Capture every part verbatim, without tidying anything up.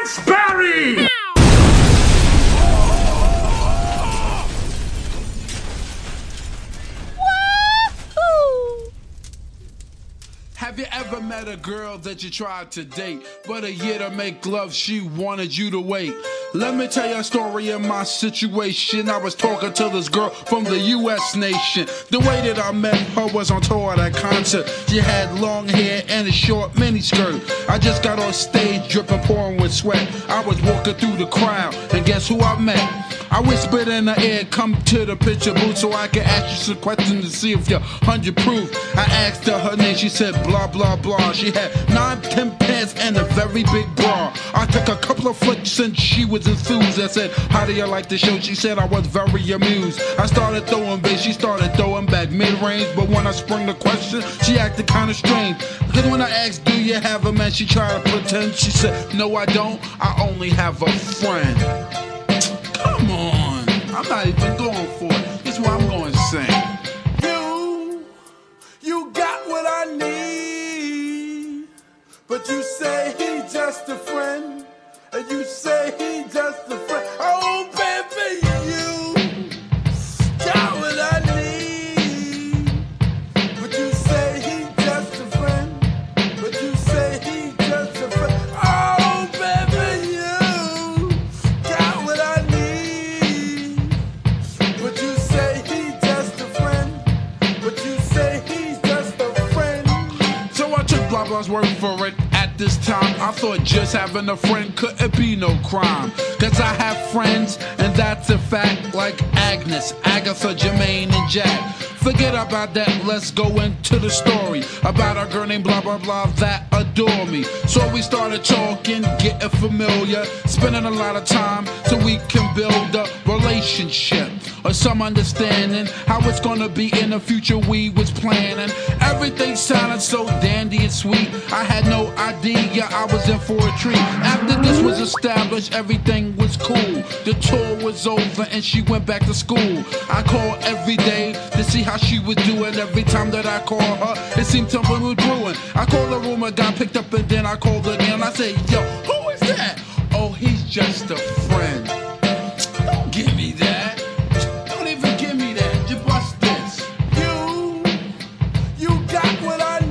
Crunchberry! Have you ever met a girl that you tried to date, but a year to make love she wanted you to wait? Let me tell you a story of my situation. I was talking to this girl from the U S nation. The way that I met her was on tour at a concert. She had long hair and a short miniskirt. I just got on stage dripping, pouring with sweat. I was walking through the crowd, and guess who I met? I whispered in her ear, come to the picture booth so I can ask you some questions to see if you're one hundred proof. I asked her her name, she said blah blah blah. She had nine, ten pants and a very big bra. I took a couple of flicks and she was enthused. I said, how do you like the show? She said I was very amused. I started throwing bass, she started throwing back mid-range. But when I sprung the question, she acted kinda strange. Cause when I asked, do you have a man? She tried to pretend. She said, no I don't, I only have a friend. Come on, I'm not even going for it. This is what I'm going to sing. You, you got what I need, but you say he's just a friend, and you say he's just a friend. Oh, baby, you got what I need, but you say he's just a friend, but you say he's just a friend. Oh, baby, you got what I need. But you say he's just a friend. But you say he's just a friend. So I took blah blah's word for it. At this time, I thought just having a friend couldn't be no crime. Cause I have friends, and that's a fact. Like Agnes, Agatha, Jermaine, and Jack. Forget about that, let's go into the story about a girl named blah blah blah that adore me. So we started talking, getting familiar, spending a lot of time so we can build a relationship or some understanding how it's gonna be in the future. We was planning, everything sounded so dandy and sweet. I had no idea I was in for a treat. After this was established, everything was cool. The tour was over and she went back to school. I called every day to see how she was doing. Every time that I called her, it seemed something was brewing. I called the room, a guy picked up, and then I called again. I said, yo, who is that? Oh, he's just a friend. Don't give me that. Don't even give me that. You bust this. You, you got what I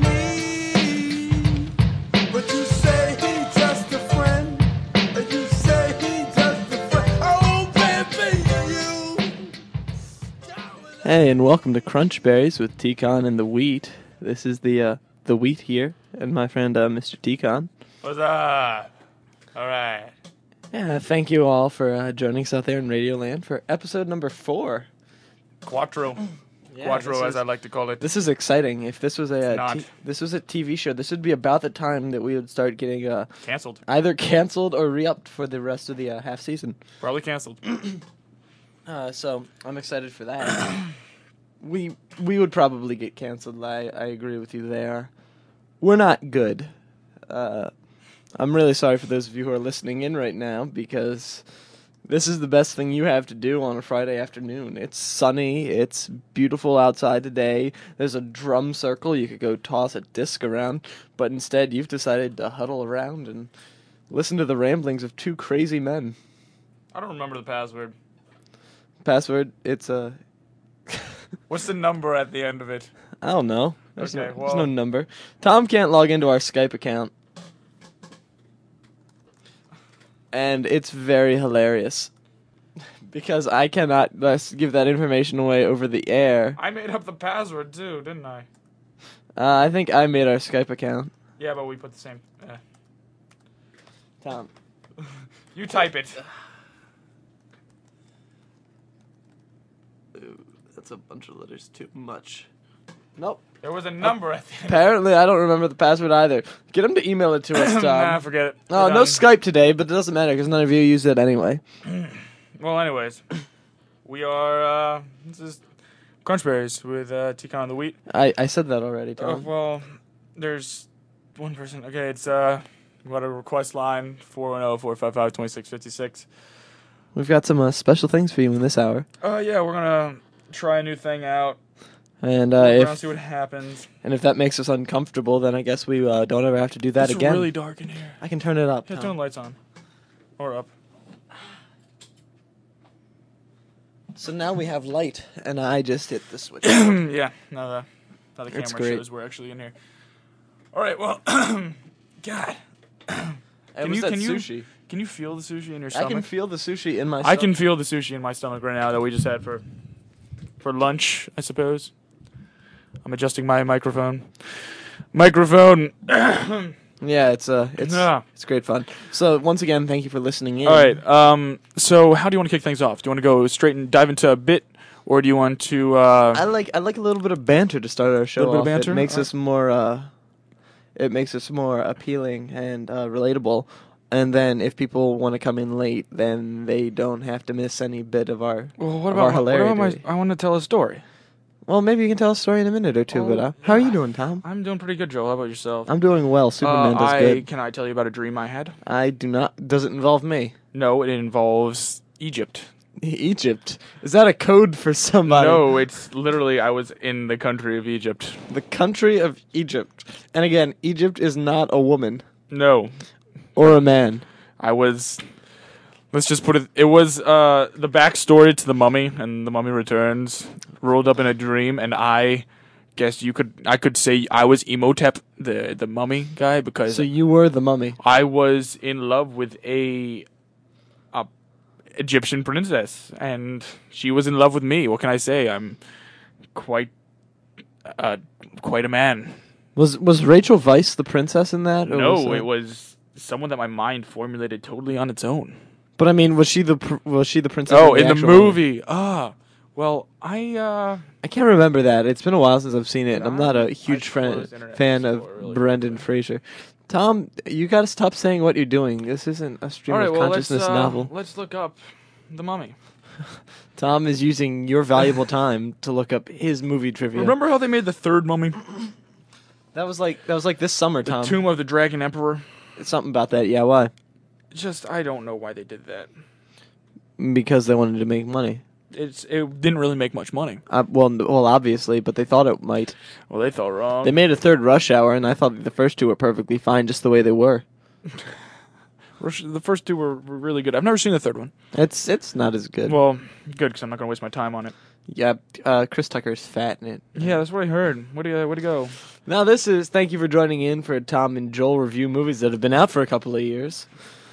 need, but you say he's just a friend, and you say he's just a friend. Oh, baby, you got what I Hey, and welcome to Crunchberries with T-Con and the Wheat. This is the uh, the Wheat here, and my friend uh, Mister T-Con. What's up? All right. Yeah, thank you all for uh, joining us out there in Radioland for episode number four. Quattro. Yeah, Quattro, this as is- I like to call it. This is exciting. If this was a It's uh, not. t- this was a T V show, this would be about the time that we would start getting uh, Canceled. either canceled or re-upped for the rest of the uh, half season. Probably canceled. Uh, so I'm excited for that. we we would probably get canceled. I I agree with you there. We're not good. Uh, I'm really sorry for those of you who are listening in right now because this is the best thing you have to do on a Friday afternoon. It's sunny. It's beautiful outside today. There's a drum circle. You could go toss a disc around, but instead you've decided to huddle around and listen to the ramblings of two crazy men. I don't remember the password. Password, it's a... What's the number at the end of it? I don't know. There's, Okay, no, well- there's no number. Tom can't log into our Skype account. And it's very hilarious. Because I cannot uh, give that information away over the air. I made up the password too, didn't I? Uh, I think I made our Skype account. Yeah, but we put the same. Eh. Tom. You type it. Ooh, that's a bunch of letters too much. Nope. There was a number at the end. Apparently, I don't remember the password either. Get him to email it to us, Tom. Nah, forget it. Oh, We're no done. Skype today, but it doesn't matter because none of you use it anyway. Well, anyways, we are. Uh, this is Crunchberries with uh, T-Con and the Wheat. I, I said that already, Uh, Tom. well, there's one person. Okay, it's uh, we got a request line four one zero, four five five, two six five six. We've got some uh, special things for you in this hour. Uh, yeah, we're gonna try a new thing out. And uh, Look around, if see what happens. and if that makes us uncomfortable, then I guess we uh, don't ever have to do that it's again. really dark in here. I can turn it up. Yeah, Tom. turn the lights on. Or up. So now we have light, and I just hit the switch. Yeah, now the, now the It's camera great. shows we're actually in here. All right, well, God. It Can was you, that can you sushi. Can you feel the sushi in your I stomach? can feel the sushi in my I stomach. can feel the sushi in my stomach right now that we just had for for lunch, I suppose. I'm adjusting my microphone. Microphone. Yeah, it's uh, it's Yeah. it's great fun. So once again, thank you for listening in. All right. Um. So, how do you want to kick things off? Do you want to go straight and dive into a bit, or do you want to? Uh, I like I like a little bit of banter to start our show Little bit of off. banter? It makes All us more uh, it makes us more appealing and uh, relatable. And then if people want to come in late, then they don't have to miss any bit of our. well, what of our about, what about my? hilarity. I want to tell a story. Well, maybe you can tell a story in a minute or two. Oh, but uh, how are you yeah. doing, Tom? I'm doing pretty good, Joel. How about yourself? I'm doing well. Superman uh, does I, good. Can I tell you about a dream I had? I do not. Does it involve me? No, it involves Egypt. Egypt. Is that a code for somebody? No, it's literally I was in the country of Egypt. The country of Egypt. And again, Egypt is not a woman No, or a man. I was. Let's just put it. It was uh, the backstory to the Mummy and the Mummy Returns rolled up in a dream, and I guess you could. I could say I was Imhotep, the the Mummy guy, because So you were the mummy. I was in love with a, a Egyptian princess, and she was in love with me. What can I say? I'm quite, uh, quite a man. Was was Rachel Weisz the princess in that? or No, uh, it was someone that my mind formulated totally on its own. But I mean, was she the pr- was she the princess? Oh, in in the, the actual movie? movie. Ah, well, I uh, I can't remember that. It's been a while since I've seen it. and I'm not a I huge friend, closed Internet fan of Explorer really Brendan quickly. Fraser. Tom, you got to stop saying what you're doing. This isn't a stream all right. of Well, let's consciousness uh, novel. let's look up the Mummy. Tom is using your valuable time to look up his movie trivia. Remember how they made the third Mummy, That was like that was like this summer, the Tom. Tomb of the Dragon Emperor? Something about that. Yeah, why? Just I don't know why they did that. Because they wanted to make money. It's it didn't really make much money. Uh, well, n- well, obviously, but they thought it might. Well, they thought wrong. They made a third Rush Hour, and I thought the first two were perfectly fine, just the way they were. Rush- the first two were, were really good. I've never seen the third one. It's it's not as good. Well, good because I'm not going to waste my time on it. Yeah, uh, Chris Tucker's fat in it. Yeah, that's what I heard. What do you? Where to go? Now this is thank you for joining in for Tom and Joel review movies that have been out for a couple of years.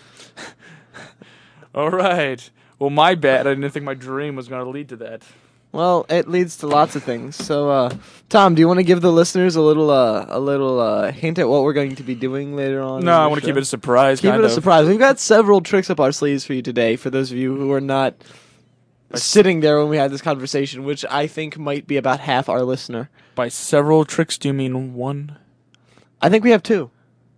All right. Well, my bad. I didn't think my dream was going to lead to that. Well, it leads to lots of things. So, uh, Tom, do you want to give the listeners a little uh, a little uh, hint at what we're going to be doing later on? No, I want to keep it a surprise. keep kind it a of. surprise. We've got several tricks up our sleeves for you today. For those of you who are not sitting there when we had this conversation, which I think might be about half our listener. By several tricks, do you mean one? I think we have two.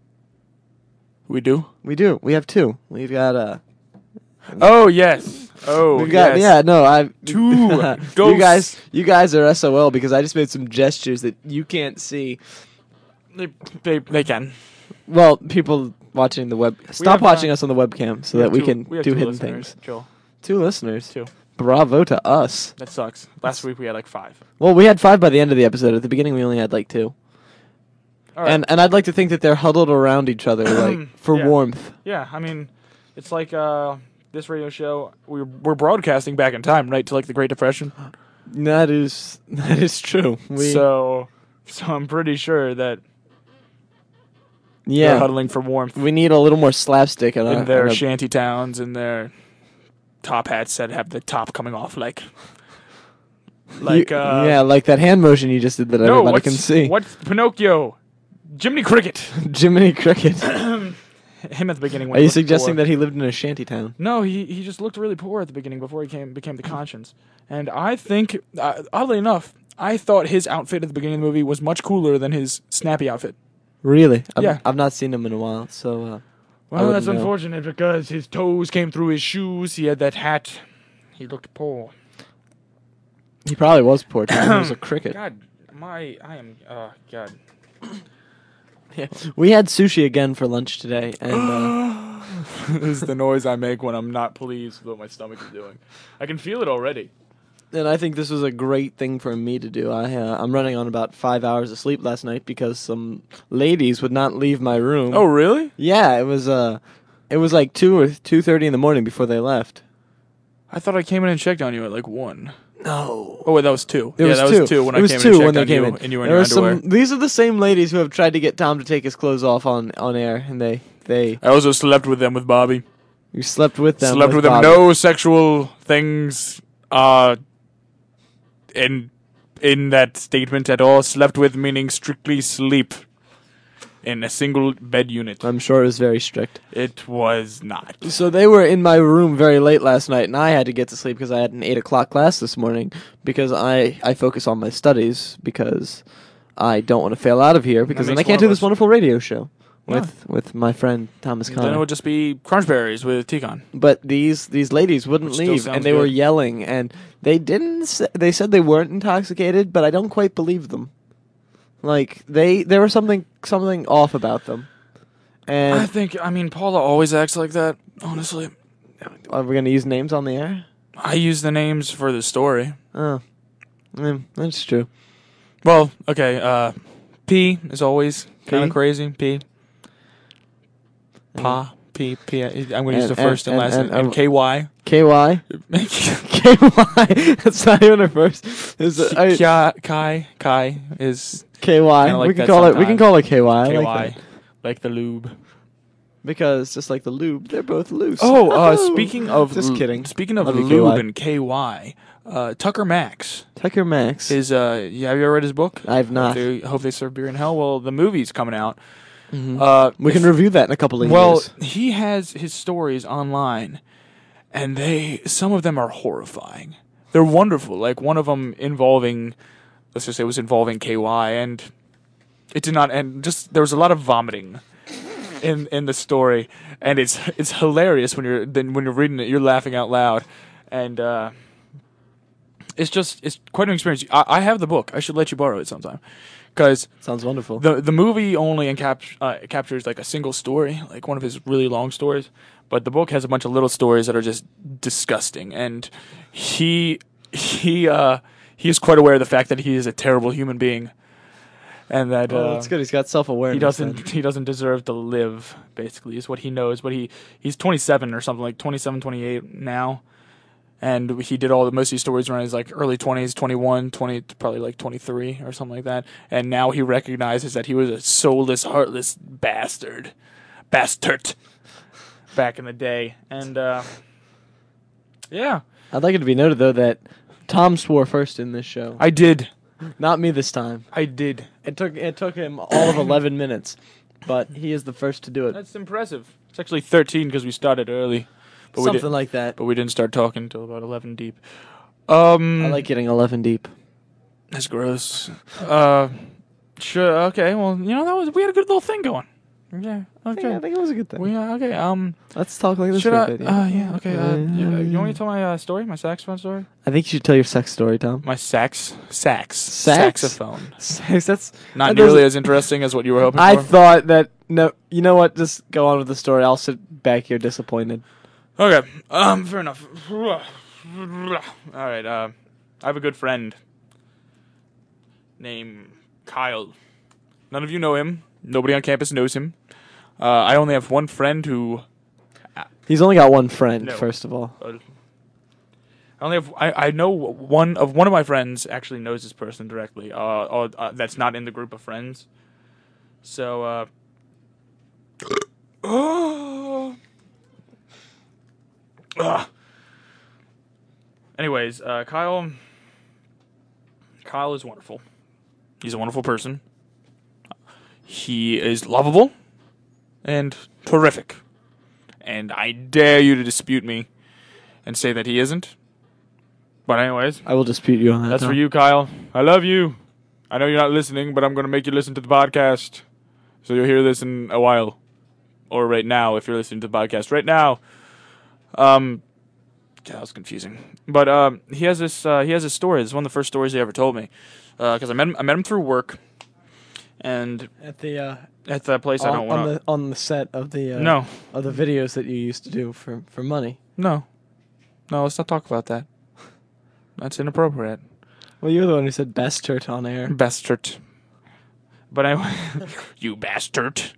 We do. We do. We have two. We've got uh. Oh yes. Oh We've got yes. yeah no I Two you ghosts. guys you guys are S O L because I just made some gestures that you can't see. They, they they can. Well, people watching the web stop have, uh, watching us on the webcam so that have we two- can we have do two hidden listeners, things. Joel. Two listeners. Two. Bravo to us. That sucks. Last week we had like five. Well, we had five by the end of the episode. At the beginning, we only had like two. All right. And and I'd like to think that they're huddled around each other like for Yeah. warmth. Yeah, I mean, it's like uh, this radio show. We're we're broadcasting back in time, right, to like the Great Depression. That is that is true. We So, so I'm pretty sure that they're yeah. huddling for warmth We need a little more slapstick in, our, in their in our- shanty towns and their top hats that have the top coming off, like, like You- uh, yeah, like that hand motion you just did that no, everybody what's, can see. What's Pinocchio? Jiminy Cricket. Jiminy Cricket. Him at the beginning. When Are he you looked suggesting poor. that he lived in a shanty town? No, he he just looked really poor at the beginning before he came became the conscience. And I think, uh, oddly enough, I thought his outfit at the beginning of the movie was much cooler than his snappy outfit. Really? I've, Yeah. I've not seen him in a while, so. Uh, I Well, wouldn't that's know. unfortunate because his toes came through his shoes. He had that hat. He looked poor. He probably was poor. Too. He was a cricket. God, my I am. Uh, God. Yeah. We had sushi again for lunch today, and uh, This is the noise I make when I'm not pleased with what my stomach is doing. I can feel it already. and I think this was a great thing for me to do. I uh, I'm running on about five hours of sleep last night because some ladies would not leave my room. Oh, really? Yeah, it was uh It was like two or two thirty in the morning before they left. I thought I came in and checked on you at like one. No. Oh, wait, that was two. It yeah, was that two. was two when it I was came two in and when checked they on came you, in. and you were in There your was some- underwear. These are the same ladies who have tried to get Tom to take his clothes off on, on air, and they they I also slept with them with Bobby. you slept with them. slept with, them. Bobby. No sexual things uh, in in that statement at all. Slept with meaning strictly sleep in a single bed unit. I'm sure it was very strict. It was not. So they were in my room very late last night, and I had to get to sleep because I had an eight o'clock class this morning. Because I, I focus on my studies because I don't want to fail out of here because then I makes can't one do of this us. wonderful radio show No. with with my friend Thomas Then it Connor. would just be Crunchberries with Ticon. But these these ladies wouldn't Which still leave, sounds and they were good. yelling, and they didn't. Say, they said they weren't intoxicated, but I don't quite believe them. Like they, there was something something off about them. And I think, I mean, Paula always acts like that, honestly. are we going to use names on the air? I use the names for the story. Oh, mm, that's true. Well, okay, uh, P is always kind P? of crazy. P. Pa. P. P. I'm going to use And- the first and, and- last and- name. And and- K Y. K Y K Y. That's not even a first. Is it, I, Kai. Kai. Kai is K Y. Kinda like we can that call it. We can sometimes. call it K Y. I K like Y. that. Like the lube. Because just like the lube, they're both loose. Oh, uh, speaking of just l- kidding. Speaking of Love you, lube K Y. and K Y, uh, Tucker Max Tucker Max. is. Uh, yeah, have you ever read his book? I've not. Hope they, hope they serve beer in hell. Well, the movie's coming out. Mhm. Uh, we can if- review that in a couple of Well, years. he has his stories online, and they some of them are horrifying. They're wonderful. Like one of them involving, let's just say, it was involving K Y, and it did not. And just there was a lot of vomiting in in the story, and it's it's hilarious when you're then when you're reading it, you're laughing out loud, and uh, it's just it's quite an experience. I, I have the book. I should let you borrow it sometime, because Sounds wonderful. the the movie only encap- uh, captures like a single story, like one of his really long stories, but the book has a bunch of little stories that are just disgusting. And he he uh, he is quite aware of the fact that he is a terrible human being, and that oh, uh, that's good. He's got self awareness. he doesn't he doesn't deserve to live. Basically, is what he knows. But he he's twenty-seven or something, like twenty-seven, twenty-eight now. And he did all the most of these stories around his like early twenties, twenty-one, twenty, probably like twenty-three or something like that. And now he recognizes that he was a soulless, heartless bastard, bastard, back in the day. And uh, yeah, I'd like it to be noted though that Tom swore first in this show, I did, not me this time. I did. It took it took him all of eleven minutes, but he is the first to do it. That's impressive. It's actually thirteen because we started early, but we Something didn't. like that. But we didn't start talking until about eleven deep. Um, I like getting eleven deep. That's gross. Uh, sure. Okay. Well, you know that was we had a good little thing going. Yeah. I think, Okay. I think it was a good thing. We uh, okay. Um. Let's talk like this Should for I? a bit. Uh, yeah. Okay. Uh, you, you want me to tell my uh, story? My saxophone story? I think you should tell your sex story, Tom. My sax sax Sax? saxophone. Sex, that's Not that nearly doesn't- as interesting as what you were hoping I for. thought that no. You know what? Just go on with the story. I'll sit back here disappointed. Okay. Um. Fair enough. All right. Uh, I have a good friend named Kyle. None of you know him. Nobody on campus knows him. Uh, I only have one friend who. He's only got one friend. No. First of all, Uh, I only have. I, I know one of one of my friends actually knows this person directly. Uh, uh, uh that's not in the group of friends. So. Uh, Ugh. Anyways, uh, Kyle. Kyle is wonderful. He's a wonderful person. He is lovable and terrific. And I dare you to dispute me and say that he isn't. But anyways, I will dispute you on that. that's for Tom. you, Kyle. I love you. I know you're not listening, but I'm going to make you listen to the podcast. So you'll hear this in a while. Or right now, if you're listening to the podcast. Right now. Um, yeah, that was confusing. But um, he has this uh, he has this story. This is one of the first stories he ever told me. Because I met him, I met him through work. And At the uh, at that place I on, don't on want the on the set of the uh, No. of the videos that you used to do for for money. No. No, let's not talk about that. That's inappropriate. Well, you're the one who said bastard on air. Bastard. But anyway, you bastard.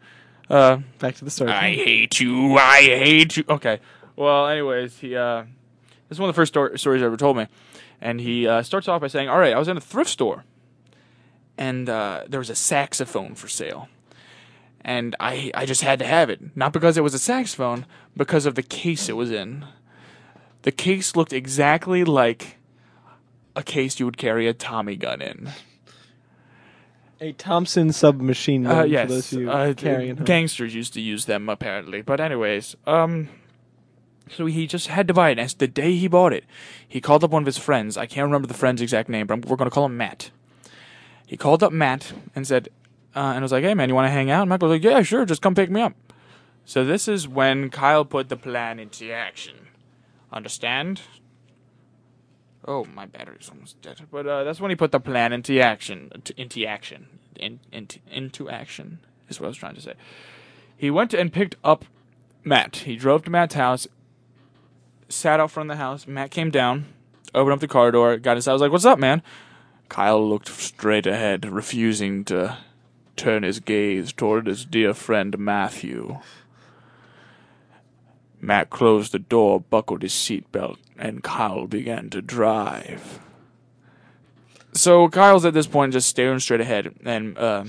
Uh, Back to the story. I hate you. I hate you. Okay. Well, anyways, he. Uh, this is one of the first sto- stories he ever told me, and he uh, starts off by saying, "All right, I was in a thrift store, and uh, there was a saxophone for sale, and I I just had to have it, not because it was a saxophone, because of the case it was in. The case looked exactly like a case you would carry a Tommy gun in." A Thompson submachine gun Uh, for yes, those of you uh, carrying home. gangsters used to use them apparently. But anyways, um, so he just had to buy it. And the day he bought it, he called up one of his friends. I can't remember the friend's exact name, but I'm, we're going to call him Matt. He called up Matt and said, uh, and was like, "Hey man, you want to hang out?" And Matt was like, "Yeah, sure, just come pick me up." So this is when Kyle put the plan into action. Understand? Oh, my battery's almost dead. But uh, that's when he put the plan into action. Into action. In, into, into action is what I was trying to say. He went and picked up Matt. He drove to Matt's house, sat out front of the house. Matt came down, opened up the car door, got inside. I was like, "What's up, man?" Kyle looked straight ahead, refusing to turn his gaze toward his dear friend Matthew. Matt closed the door, buckled his seatbelt, and Kyle began to drive. So Kyle's at this point just staring straight ahead, and uh,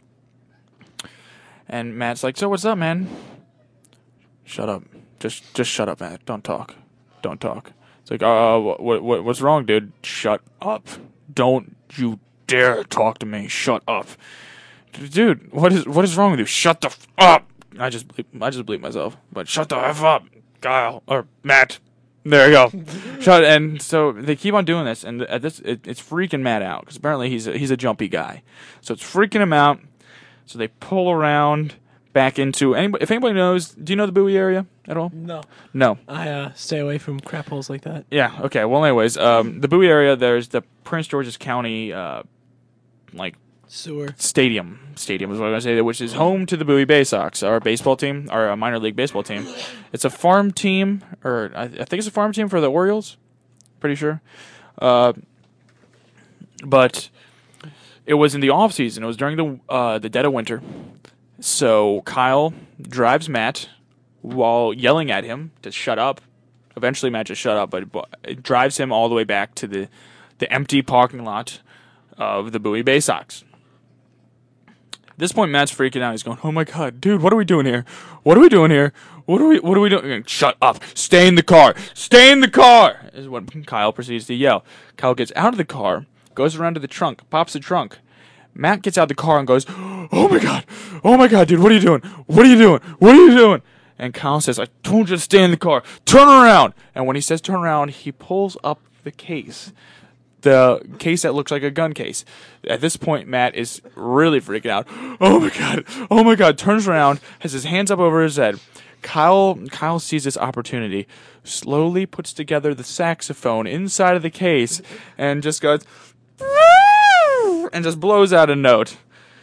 and Matt's like, "So what's up, man?" "Shut up. Just just shut up, Matt. Don't talk. Don't talk." It's like, "Uh, what what what's wrong, dude?" "Shut up. Don't you dare talk to me. Shut up." "Dude, what is what is wrong with you?" "Shut the f up." I just bleep, I just bleep myself, but shut the f up, Kyle or Matt. There you go. Shut. And so they keep on doing this, and at this, it, it's freaking Matt out because apparently he's a, he's a jumpy guy, so it's freaking him out. So they pull around back into anybody. If anybody knows, do you know the Bowie area at all? No. No. I uh, stay away from crap holes like that. Yeah. Okay. Well, anyways, um, the Bowie area. There's the Prince George's County, uh, like. Sewer. Stadium. Stadium is what I'm going to say, which is home to the Bowie Bay Sox, our baseball team, our uh, minor league baseball team. It's a farm team, or I, I think it's a farm team for the Orioles. Pretty sure. Uh, but it was in the off season. It was during the uh, the dead of winter. So Kyle drives Matt while yelling at him to shut up. Eventually, Matt just shut up, but it drives him all the way back to the, the empty parking lot of the Bowie Bay Sox. At this point, Matt's freaking out. He's going, "Oh my god, dude, what are we doing here? What are we doing here? What are we what are we doing?" "Shut up. Stay in the car. Stay in the car," is what Kyle proceeds to yell. Kyle gets out of the car, goes around to the trunk, pops the trunk. Matt gets out of the car and goes, "Oh my god. Oh my god, dude, what are you doing? What are you doing? What are you doing?" And Kyle says, "I told you to stay in the car. Turn around." And when he says turn around, he pulls up the case. The case that looks like a gun case. At this point, Matt is really freaking out. "Oh my god! Oh my god!" Turns around, has his hands up over his head. Kyle, Kyle sees this opportunity, slowly puts together the saxophone inside of the case, and just goes, and just blows out a note.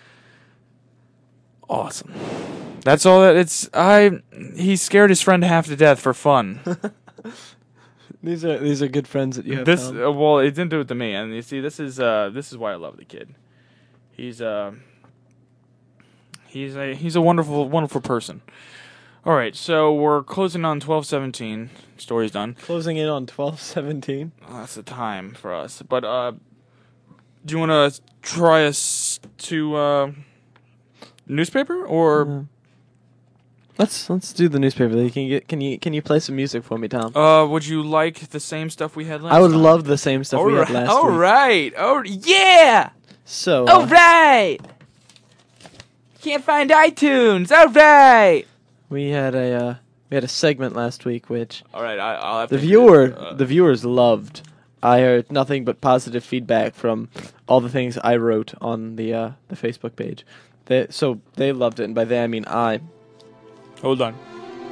Awesome. That's all that it's. I. He scared his friend half to death for fun. These are these are good friends that you have. This Tom. uh, well, it didn't do it to me, and you see, this is uh, this is why I love the kid. He's uh, he's a he's a wonderful wonderful person. All right, so we're closing on twelve seventeen. Story's done. Closing in on twelve seventeen. Well, that's the time for us. But uh, do you want to try us to uh, newspaper or? Uh, let's let's do the newspaper. You can get can you can you play some music for me, Tom? Uh, would you like the same stuff we had last? I would time? love the same stuff all we right, had last all week. right. Oh yeah. So. All Uh, right. Can't find iTunes. All right. We had a uh, we had a segment last week, which All right. I, I'll have the to viewer Uh, the viewers loved. I heard nothing but positive feedback from all the things I wrote on the uh, the Facebook page. They, so they loved it, and by they I mean I. hold on.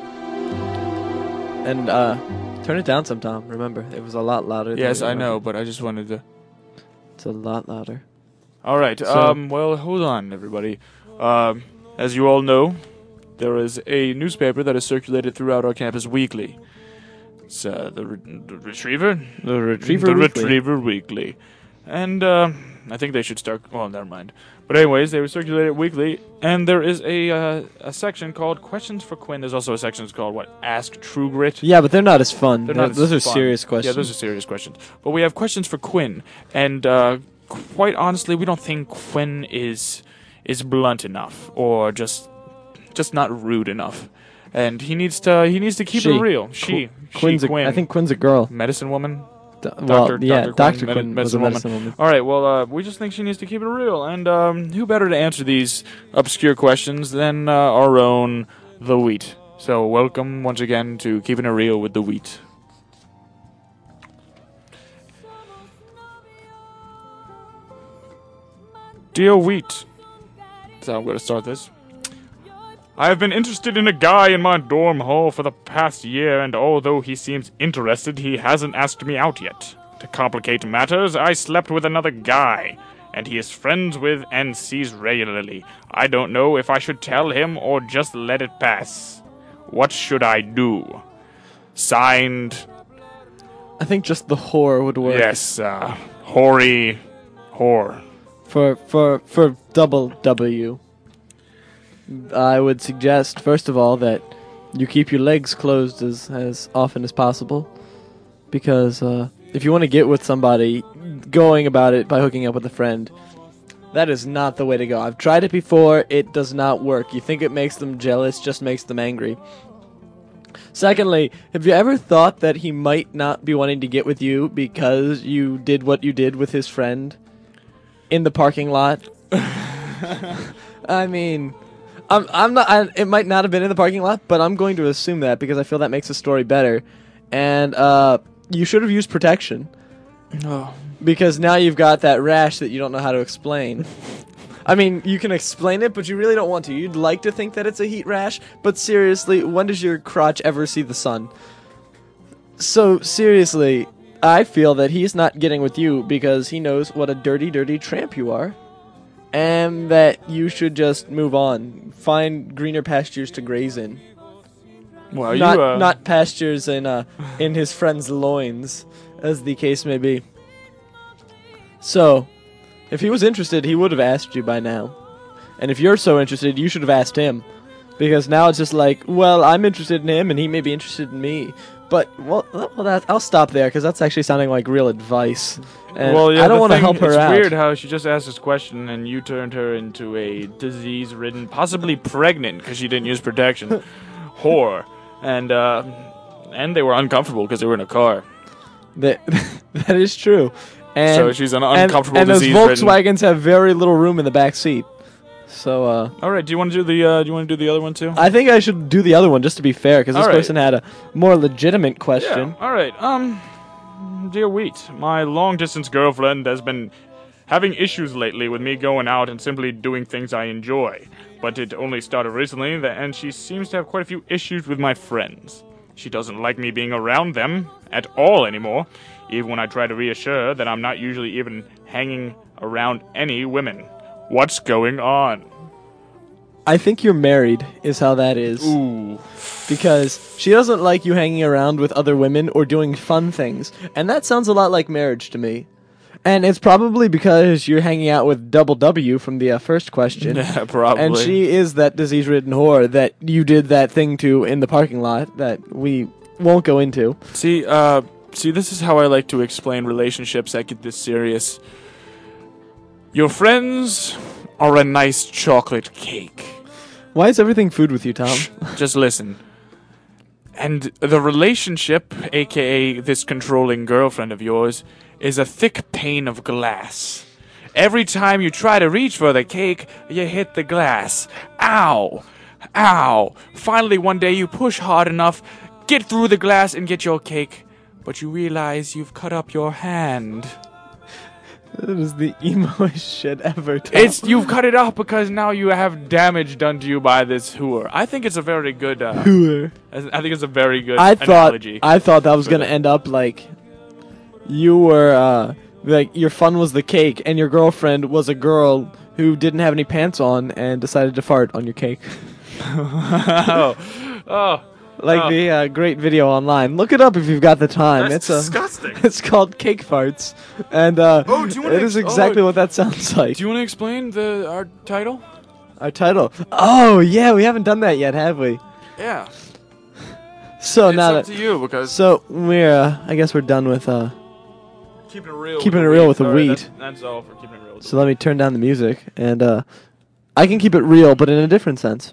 And uh, turn it down some, Tom. Remember, it was a lot louder. than Yes, you I remember. know, but I just wanted to. It's a lot louder. All right. So- um. Well, hold on, everybody. Um. As you all know, there is a newspaper that is circulated throughout our campus weekly. It's uh, the, re- the Retriever. The Retriever The Weekly. Retriever Weekly. And uh, I think they should start. Well, never mind. But anyways, they were circulated weekly, and there is a uh, a section called Questions for Quinn. There's also a section called what Ask True Grit. Yeah, but they're not as fun. They're They're- not as those are fun. serious questions. Yeah, those are serious questions. But we have questions for Quinn, and uh, quite honestly, we don't think Quinn is is blunt enough, or just just not rude enough. And he needs to he needs to keep She. it real. She, Quinn's she, a, Quinn, I think Quinn's a girl. medicine woman. D- well, Doctor- yeah, Doctor Doctor Quinn, Quinn, med- was a medicine medicine woman. All right, well, uh, we just think she needs to keep it real. And um, who better to answer these obscure questions than uh, our own The Wheat? So welcome once again to Keeping It Real with The Wheat. Dear Wheat. That's how I'm going to start this. I have been interested in a guy in my dorm hall for the past year, and although he seems interested, he hasn't asked me out yet. To complicate matters, I slept with another guy, and he is friends with and sees regularly. I don't know if I should tell him or just let it pass. What should I do? Signed, I think just the whore would work. yes, uh, hoary whore. For for for double W. I would suggest, first of all, that you keep your legs closed as, as often as possible. Because uh, if you want to get with somebody, going about it by hooking up with a friend, that is not the way to go. I've tried it before, it does not work. You think it makes them jealous, just makes them angry. Secondly, have you ever thought that he might not be wanting to get with you because you did what you did with his friend in the parking lot? I mean... I'm, I'm not. I, it might not have been in the parking lot, but I'm going to assume that because I feel that makes the story better. And uh, you should have used protection Oh. because now you've got that rash that you don't know how to explain. I mean, you can explain it, but you really don't want to. You'd like to think that it's a heat rash, but seriously, when does your crotch ever see the sun? So seriously, I feel that he's not getting with you because he knows what a dirty, dirty tramp you are. And that you should just move on. Find greener pastures to graze in. Well, not you, uh, not pastures in uh in his friend's loins, as the case may be. So, if he was interested, he would have asked you by now. And if you're so interested, you should have asked him. Because now it's just like, well, I'm interested in him, and he may be interested in me. But, well, well that, I'll stop there, because that's actually sounding like real advice. And well, yeah, I don't the want to thing- help her it's out. weird how she just asked this question and you turned her into a disease-ridden, possibly pregnant because she didn't use protection, whore, and uh, and they were uncomfortable because they were in a car. That that is true. And, So she's an and- uncomfortable and those disease-ridden- Volkswagens have very little room in the back seat. So uh, All right, do you want to do the uh, do you want to do the other one too? I think I should do the other one just to be fair, because this All right. person had a more legitimate question. Yeah. All right. Um, dear Wheat, my long-distance girlfriend has been having issues lately with me going out and simply doing things I enjoy. But it only started recently, tha- and she seems to have quite a few issues with my friends. She doesn't like me being around them at all anymore, even when I try to reassure her that I'm not usually even hanging around any women. What's going on? I think you're married, is how that is. Ooh. Because she doesn't like you hanging around with other women or doing fun things. And that sounds a lot like marriage to me. And it's probably because you're hanging out with Double W from the uh, first question. Yeah, probably. And she is that disease-ridden whore that you did that thing to in the parking lot that we won't go into. See, uh, see, this is how I like to explain relationships that get this serious. Your friends are a nice chocolate cake. Why is everything food with you, Tom? Just listen. And the relationship, aka this controlling girlfriend of yours, is a thick pane of glass. Every time you try to reach for the cake, you hit the glass. Ow! Ow! Finally, one day you push hard enough, get through the glass and get your cake, but you realize you've cut up your hand. That is the emo-est shit ever, Tom. It's you've cut it off because now you have damage done to you by this whore. I think it's a very good. Uh, Whore. I think it's a very good I thought analogy. I thought that was for gonna that. end up like you were uh, like your fun was the cake, and your girlfriend was a girl who didn't have any pants on and decided to fart on your cake. oh, oh, like Oh. the uh, great video online. Look it up if you've got the time. That's it's disgusting. A, it's called Cake Farts, and uh, Oh, do you wanna it is ex- exactly oh. what that sounds like. Do you want to explain the our title? Our title. Oh yeah, we haven't done that yet, have we? Yeah. So it's now up that to you because so we're, uh, I guess we're done with. Uh, keeping it real. keeping with it the real wheat. with the All right, wheat. That's, that's all for keeping it real. With so let me turn down the music, and uh, I can keep it real, but in a different sense.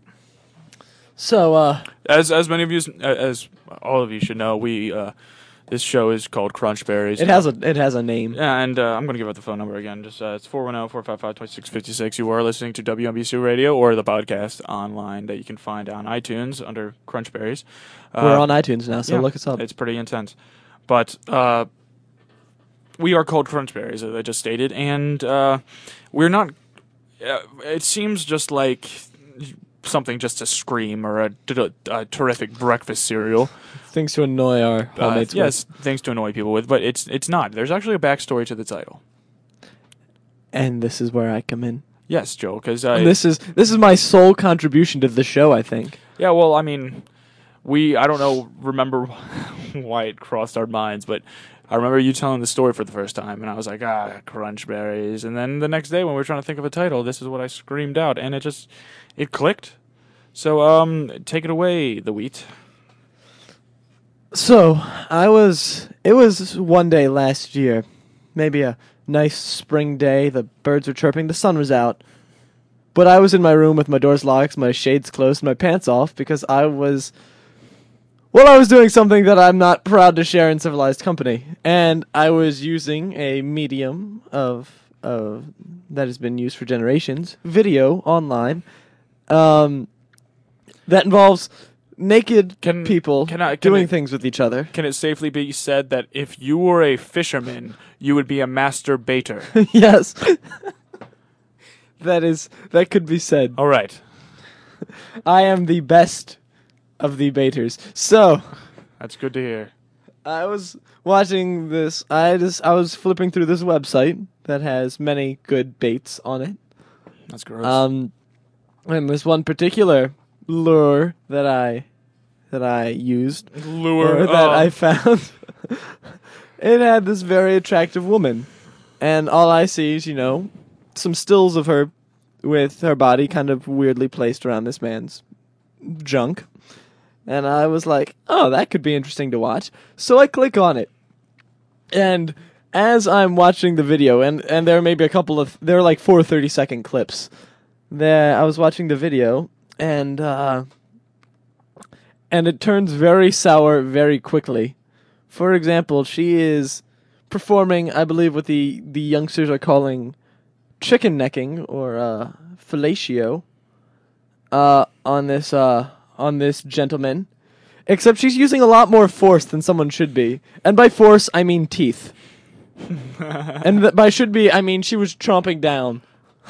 So uh, As as many of you, uh, as all of you should know, we uh, this show is called Crunchberries. it has a it has a name. Yeah, and uh, I'm going to give out the phone number again. Just uh, it's four one zero, four five five, two six five six. You are listening to W M B C Radio or the podcast online that you can find on iTunes under Crunchberries. Uh, We're on iTunes now, so yeah, look us up. It's pretty intense. But uh, we are called Crunchberries, as I just stated, and uh, we're not. Uh, it seems just like something just to scream or a, a, a terrific breakfast cereal. Things to annoy our Uh, homemates. yes, things to annoy people with, but it's it's not. There's actually a backstory to the title. with. And this is where I come in. Yes, Joe, because uh, And this is this is my sole contribution to the show, I think. yeah, well, I mean, we I don't know remember why it crossed our minds, but I remember you telling the story for the first time, and I was like, ah, Crunchberries. And then the next day, when we were trying to think of a title, this is what I screamed out, and it just it clicked. So, um, take it away, the wheat. So I was. It was one day last year, maybe a nice spring day. The birds were chirping. The sun was out, but I was in my room with my doors locked, my shades closed, my pants off because I was. Well, I was doing something that I'm not proud to share in civilized company, and I was using a medium of of that has been used for generations, video online, um, that involves naked Can- people can I- can doing it- things with each other. Can it safely be said that if you were a fisherman, you would be a masturbator? Yes, that is that could be said. All right. I am the best of the baiters. So. That's good to hear. I was watching this. I just I was flipping through this website that has many good baits on it. That's gross. Um, and this one particular lure that I that I used Lure. or that oh. I found, it had this very attractive woman, and all I see is you know some stills of her with her body kind of weirdly placed around this man's junk. And I was like, oh, that could be interesting to watch. So I click on it. And as I'm watching the video, and, and there may be a couple of, there are like four thirty-second clips. There, I was watching the video, and uh, and it turns very sour very quickly. For example, she is performing, I believe, what the, the youngsters are calling chicken necking, or uh, fellatio, uh, on this... Uh, on this gentleman, except she's using a lot more force than someone should be. And by force, I mean teeth. And th- by should be, I mean she was chomping down.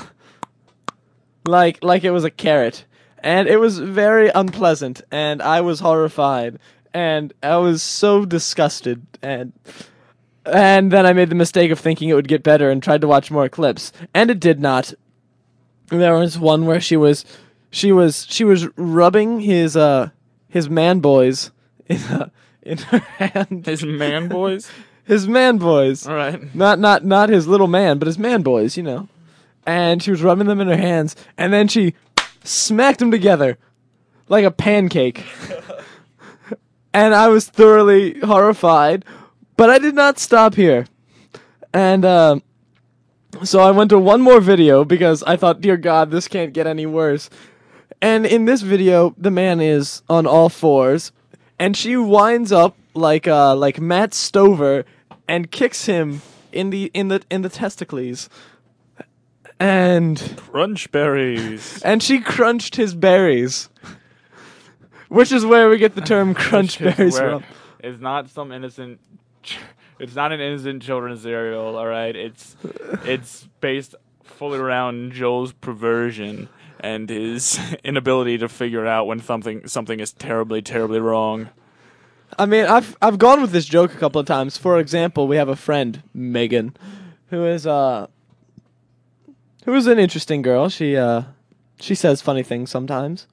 like like it was a carrot. And it was very unpleasant, and I was horrified, and I was so disgusted, and and then I made the mistake of thinking it would get better and tried to watch more clips, and it did not. There was one where she was She was she was rubbing his uh his man boys in uh, in her hand. His man boys? His man boys. All right. Not not not his little man, but his man boys, you know. And she was rubbing them in her hands, and then she smacked them together like a pancake. And I was thoroughly horrified, but I did not stop here. And um so I went to one more video because I thought, dear God, this can't get any worse. And in this video, the man is on all fours, and she winds up like uh like Matt Stover and kicks him in the in the in the testicles. And Crunchberries. and she crunched his berries. Which is where we get the term crunch berries Where from. It's not some innocent. ch- It's not an innocent children's cereal. All right. It's it's based fully around Joel's perversion and his inability to figure out when something something is terribly terribly wrong. I mean, I've I've gone with this joke a couple of times. For example, we have a friend, Megan, who is uh who is an interesting girl. She uh she says funny things sometimes.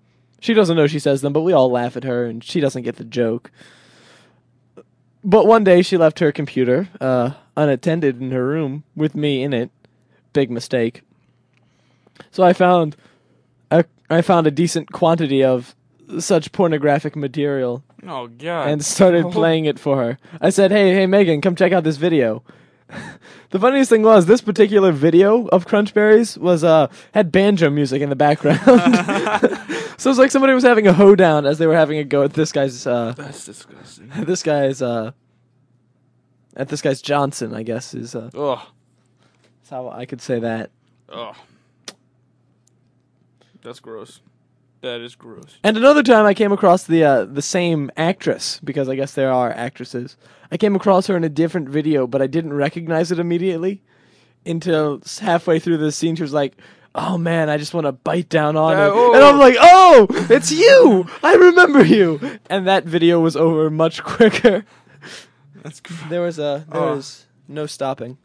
She doesn't know she says them, but we all laugh at her, and she doesn't get the joke. But one day she left her computer uh, unattended in her room with me in it. Big mistake. So I found a, I found a decent quantity of such pornographic material Oh God! and started Oh. playing it for her. I said, "Hey, hey, Megan, come check out this video." The funniest thing was this particular video of Crunchberries was uh had banjo music in the background. So it was like somebody was having a hoedown as they were having a go at this guy's uh That's disgusting. this guy's uh at this guy's Johnson, I guess is uh Ugh. that's how I could say that. Ugh. That's gross. That is gross. And another time I came across the uh, the same actress, because I guess there are actresses. I came across her in a different video, but I didn't recognize it immediately until s- halfway through the scene. She was like, "Oh man, I just want to bite down on Uh, her," oh. and I'm like, "Oh, it's you! I remember you!" And that video was over much quicker. That's gross. There was a there Oh. was no stopping.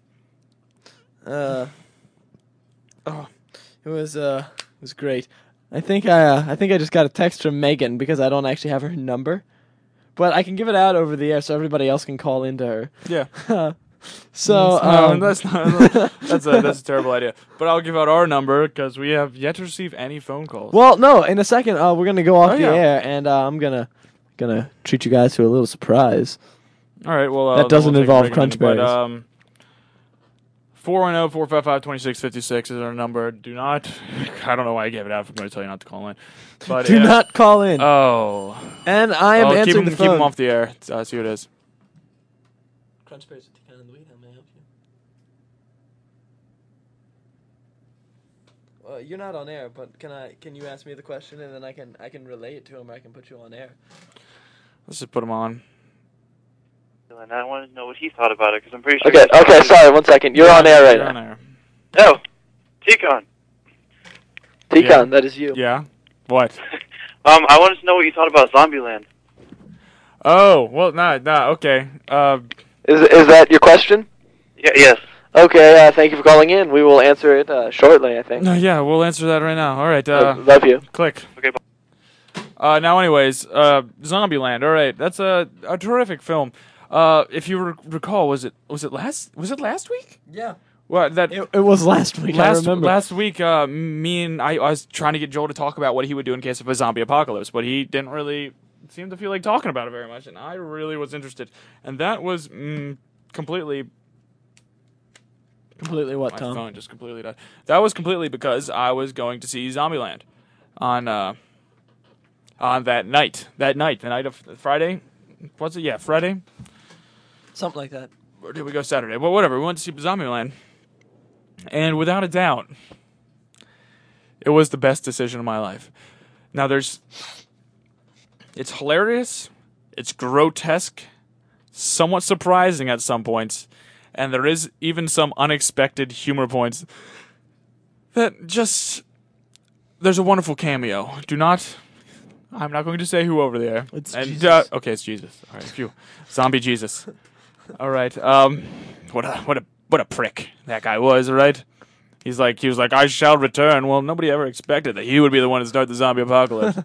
Uh, Oh. it was uh it was great. I think I uh, I think I just got a text from Megan because I don't actually have her number, but I can give it out over the air so everybody else can call into her. Yeah. So no, um, that's not. That's a that's a terrible idea. But I'll give out our number because we have yet to receive any phone calls. well, no, in a second uh, we're gonna go off Oh, the yeah. air and uh, I'm gonna gonna treat you guys to a little surprise. All right. Well, uh, That then doesn't we'll take a involve break Crunch then, but, Berries. um, four one zero, four five five, two six five six is our number. Do not. I don't know why I gave it out. If I'm going to tell you not to call in. But Do yeah. not call in. Oh. and I am oh, keep answering him, the keep phone. him off the air. Uh, see what it is. Crunch Berries with Tikan and the Wheat. How may I help you? Well, you're not on air, but can I? Can you ask me the question and then I can I can relay it to him, or I can put you on air. Let's just put him on. And I wanted to know what he thought about it, because I'm pretty sure... Okay, okay, sorry, one second. You're on air right You're now. on air. Oh, Tikon. Tikan, Yeah. that is you. Yeah. What? Um, I wanted to know what you thought about Zombieland. Oh, well, nah, nah, okay. Uh, Is is that your question? Yeah, yes. Okay, uh, thank you for calling in. We will answer it uh, shortly, I think. no, yeah, we'll answer that right now. All right, uh, Love you. click. Okay, bye. Uh, now, anyways, uh, Zombieland. All right, that's a, a terrific film. Uh, if you re- recall, was it was it last was it last week? Yeah. What that It, it was last week, I last remember. last week? Uh, me and I, I was trying to get Joel to talk about what he would do in case of a zombie apocalypse, but he didn't really seem to feel like talking about it very much, and I really was interested. And that was mm, completely Completely what, my Tom? phone just completely died. That was completely because I was going to see Zombieland on uh on that night. That night, the night of Friday. What's it? Yeah, Friday. Something like that. Or did we go Saturday? Well, whatever. We went to see Zombieland, and without a doubt, it was the best decision of my life. Now, there's, it's hilarious, it's grotesque, somewhat surprising at some points, and there is even some unexpected humor points that just, there's a wonderful cameo. Do not. I'm not going to say who over there. It's and, Jesus. Uh, okay, it's Jesus. All right, phew. Zombie Jesus. All right. Um, what a what a what a prick that guy was. All right. He's like he was like I shall return. Well, nobody ever expected that he would be the one to start the zombie apocalypse.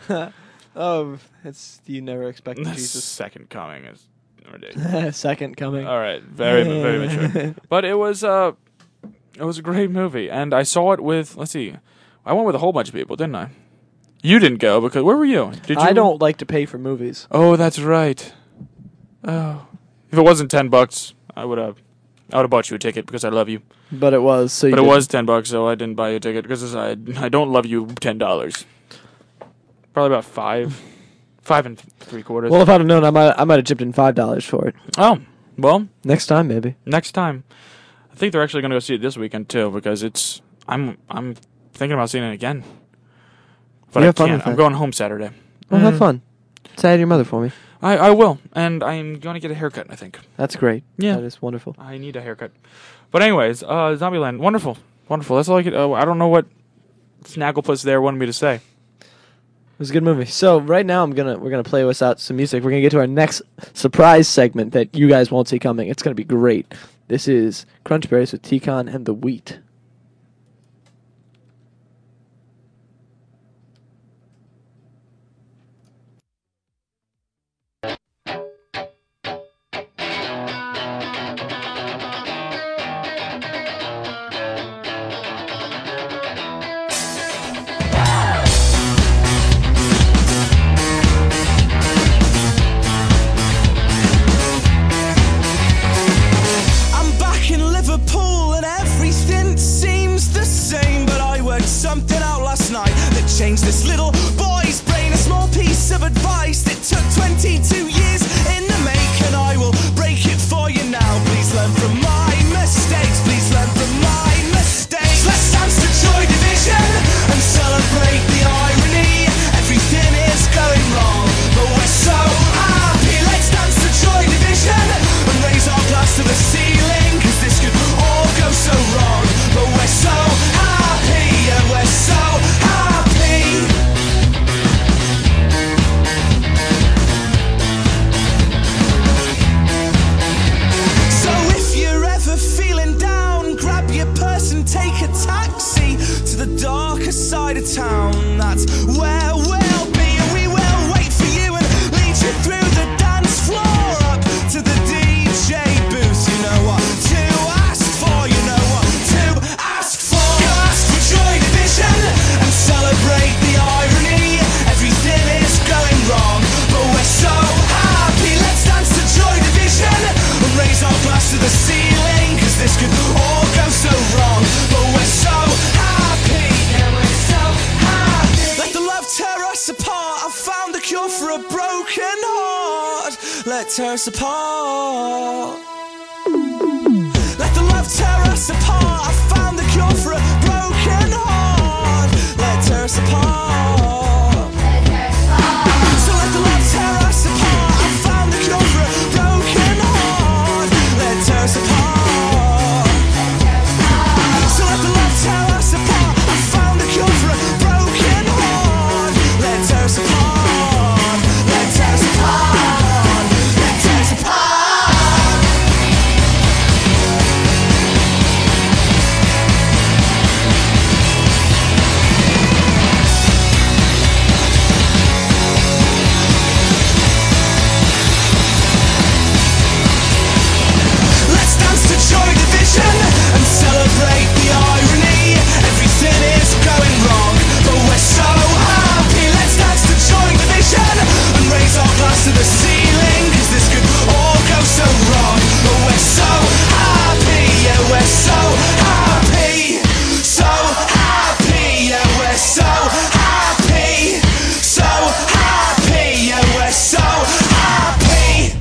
Oh, it's you never expected The Jesus. second coming is ridiculous. Second coming. All right, very very mature. But it was uh, it was a great movie, and I saw it with let's see, I went with a whole bunch of people, didn't I? You didn't go because where were you? Did you? I don't like to pay for movies. Oh, that's right. Oh, if it wasn't ten bucks, I would have. I would have bought you a ticket because I love you. But it was, so you But it didn't. was ten bucks, so I didn't buy you a ticket because I I don't love you ten dollars. Probably about five, five and th- three quarters. Well, if I'd have known, I might I might have chipped in five dollars for it. oh, well, Next time, maybe. next time. I think they're actually going to go see it this weekend too because it's. I'm I'm thinking about seeing it again. But You I have fun can't. with I'm that. going home Saturday. Well, Mm. have fun. Say hi to your mother for me. I, I will, and I'm going to get a haircut. I think That's great. Yeah. That is wonderful. I need a haircut. But anyways, uh, Zombieland, wonderful, wonderful. That's all I could. Uh, I don't know what Snagglepuss there wanted me to say. It was a good movie. So right now, I'm gonna we're gonna play us out some music. We're gonna get to our next surprise segment that you guys won't see coming. It's gonna be great. This is Crunch Berries with Tikan and the Wheat. cure for a broken heart. Let tear us apart. Let the love tear us apart. I found the cure for a broken heart. Let tear us apart. So let the love tear us apart. I found the cure for a broken heart. Let tear us apart. So let the love tear us apart. I found the cure for a broken heart. Let tear us apart. Let tear us apart. Let tear us apart. Let's dance to Joy Division and celebrate the irony. Everything is going wrong, but we're so happy. Let's dance to Joy Division and raise our glass to the ceiling, cause this could all go so wrong. But we're so happy, yeah, we're so happy. So happy, yeah, we're so happy. So happy, yeah, we're so happy.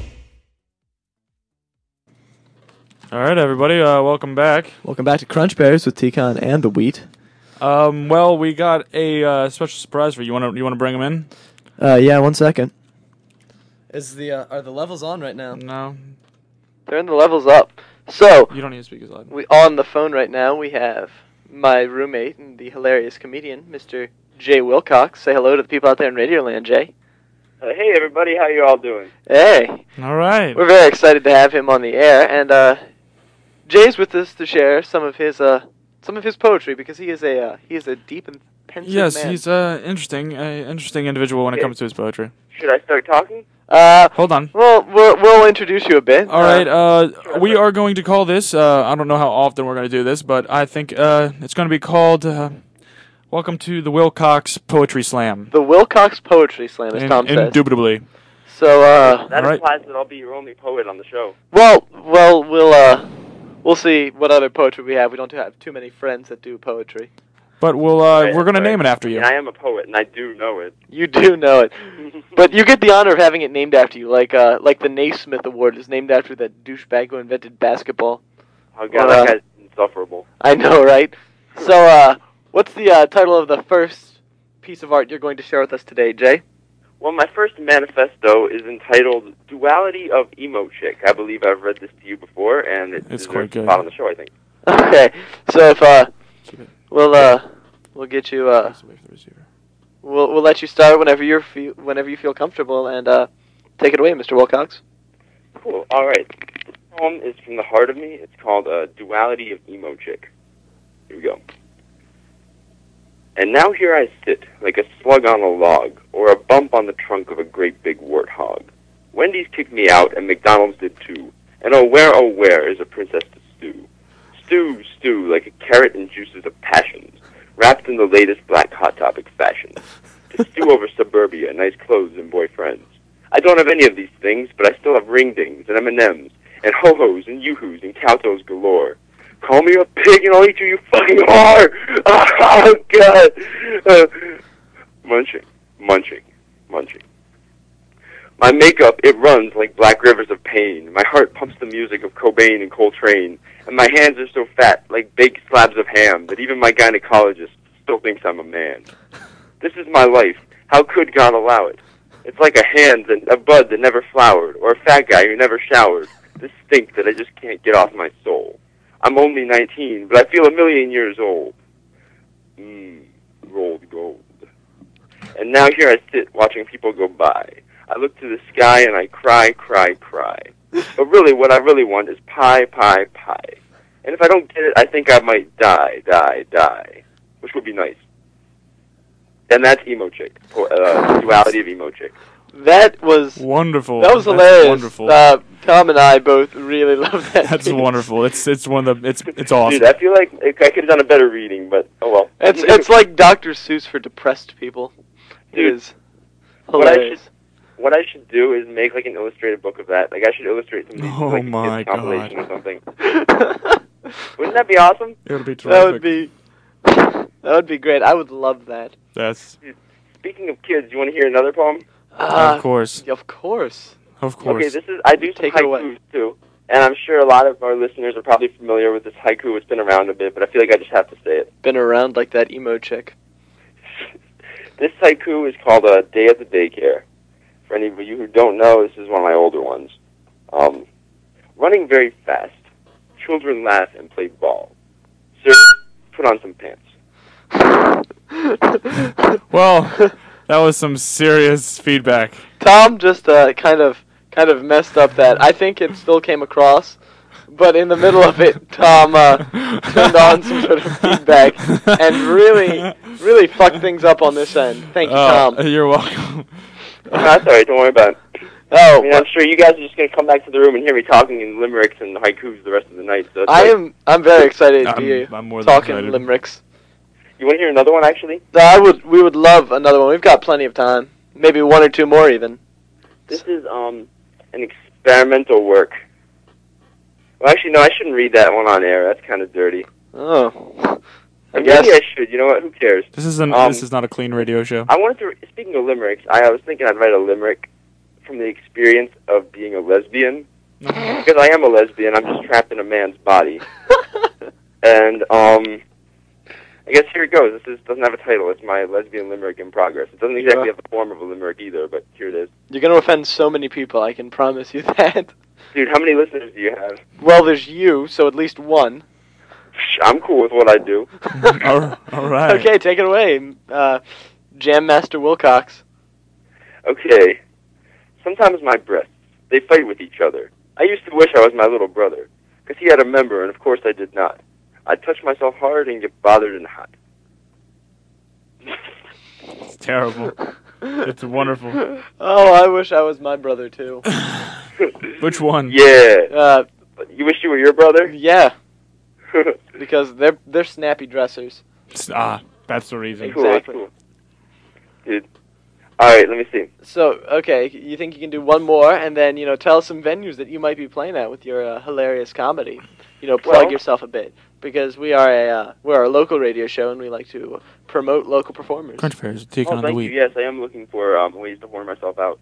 All right, everybody, uh, welcome back. Welcome back to Crunch Bears with T-Con and the Wheat. Um, well, we got a uh, special surprise for you. You want to you want to bring him in? Uh, yeah, one second. Is the uh, are the levels on right now? No, Turn the levels up. So you don't need to speak as loud. we on the phone right now. We have my roommate and the hilarious comedian, Mister Jay Wilcox. Say hello to the people out there in Radioland, Jay. Uh, hey, everybody. How you all doing? Hey, All right. we're very excited to have him on the air, and uh, Jay's with us to share some of his uh some of his poetry because he is a uh, he is a deep and pensive Yes, man. he's uh interesting, uh, interesting individual when it Yeah. comes to his poetry. Should I start talking? Uh, Hold on. well, we'll we'll introduce you a bit. All right, uh, we are going to call this. Uh, I don't know how often we're going to do this, but I think uh, it's going to be called. Uh, Welcome to the Wilcox Poetry Slam. The Wilcox Poetry Slam, as In- Tom says. Indubitably. So, uh, That All right. implies that I'll be your only poet on the show. well, well, we'll uh, we'll see what other poetry we have. We don't have too many friends that do poetry. But we'll uh, Right, we're going to right. name it after you. I, mean, I am a poet, and I do know it. You do know it, but you get the honor of having it named after you, like uh, like the Naismith Award is named after that douchebag who invented basketball. Oh, God, Well, that uh, guy's insufferable. I know, right? So, uh, what's the uh, title of the first piece of art you're going to share with us today, Jay? Well, my first manifesto is entitled Duality of Emo Chick. I believe I've read this to you before, and it It's deserves quite a good. spot on the show, I think. Okay, so if uh, Keep it we'll uh, we'll get you uh. face away from the receiver. We'll we'll let you start whenever you're fe- whenever you feel comfortable, and uh, take it away, Mister Wilcox. Cool. All right. This poem is from the heart of me. It's called uh, Duality of Emo Chick. Here we go. And now here I sit, like a slug on a log, or a bump on the trunk of a great big warthog. Wendy's kicked me out, and McDonald's did too. And oh where, oh where is a princess to stew? Stew, stew, like a carrot and juices of passions, wrapped in the latest black Hot Topic fashions. To stew over suburbia, nice clothes, and boyfriends. I don't have any of these things, but I still have ring dings and M and M's and ho hos and yoo hoos and cowtoes galore. Call me a pig and I'll eat you, you fucking whore! Oh God! Uh, munching, munching, munching. My makeup, it runs like black rivers of pain. My heart pumps the music of Cobain and Coltrane, and my hands are so fat, like baked slabs of ham, that even my gynecologist still thinks I'm a man. This is my life. How could God allow it? It's like a hand and a bud that never flowered, or a fat guy who never showered. This stink that I just can't get off my soul. I'm only nineteen, but I feel a million years old. Mmm, rolled gold. And now here I sit, watching people go by. I look to the sky and I cry, cry, cry. But really, what I really want is pie, pie, pie. And if I don't get it, I think I might die, die, die. Which would be nice. And that's Emo Chick. Uh, Duality of Emo Chick. That was Wonderful. that was That's hilarious. Wonderful. Uh, Tom and I both really love that. That's piece. wonderful. It's it's one of the it's it's awesome. Dude, I feel like I could have done a better reading, but oh well. It's it's like Doctor Seuss for depressed people. It Dude, is what I hilarious. What I should do is make like an illustrated book of that. Like I should illustrate some Oh like, my kids compilation God. or something. Wouldn't that be awesome? It would be terrific. That would be that would be great. I would love that. That's Speaking of kids, you want to hear another poem? Uh, of course. Of course. Of course. Okay, this is I do some Take it away. haikus too, and I'm sure a lot of our listeners are probably familiar with this haiku. It's been around a bit, but I feel like I just have to say it. Been around like that emo chick. This haiku is called a Day at the Daycare. For any of you who don't know, this is one of my older ones. Um, running very fast, children laugh and play ball. Sir, put on some pants. Well, that was some serious feedback. Tom just uh, kind of kind of messed up that. I think it still came across, but in the middle of it, Tom uh, turned on some sort of feedback and really, really fucked things up on this end. Thank you, Oh, Tom. you're welcome. No, that's alright, don't worry about it. Oh, I mean, I'm sure you guys are just going to come back to the room and hear me talking in limericks and haikus the rest of the night. So it's I like- am. I'm very excited to I'm- hear I'm more than talking excited. limericks. You want to hear another one, actually? No, I would. We would love another one. We've got plenty of time. Maybe one or two more even. This is um an experimental work. Well, actually, no, I shouldn't read that one on air. That's kind of dirty. Oh, I And guess. maybe I should. You know what? Who cares? This is an, Um, this is not a clean radio show. I wanted to. Speaking of limericks, I, I was thinking I'd write a limerick from the experience of being a lesbian. Because I am a lesbian, I'm just trapped in a man's body. And um, I guess here it goes. This is, doesn't have a title. It's my lesbian limerick in progress. It doesn't exactly have the form of a limerick either, but here it is. You're gonna offend so many people. I can promise you that. Dude, how many listeners do you have? Well, there's you, so at least one. Shh, I'm cool with what I do. all, all right. Okay, take it away, uh, Jam Master Wilcox. Okay. Sometimes my breasts, they fight with each other. I used to wish I was my little brother, because he had a member, and of course I did not. I'd touch myself hard and get bothered and hot. It's terrible. It's wonderful. Oh, I wish I was my brother too. Which one? Yeah. Uh, You wish you were your brother? yeah, because they're they're snappy dressers. Ah, that's the reason. Exactly. Cool, that's cool. Dude. Alright, let me see. So, okay, you think you can do one more, and then you know tell us some venues that you might be playing at with your uh, hilarious comedy. You know, plug Well- yourself a bit because we are a uh, we're a local radio show and we like to promote local performers. Crunch Bears taking Oh, on the thank week. you. Yes, I am looking for um, ways to horn myself out.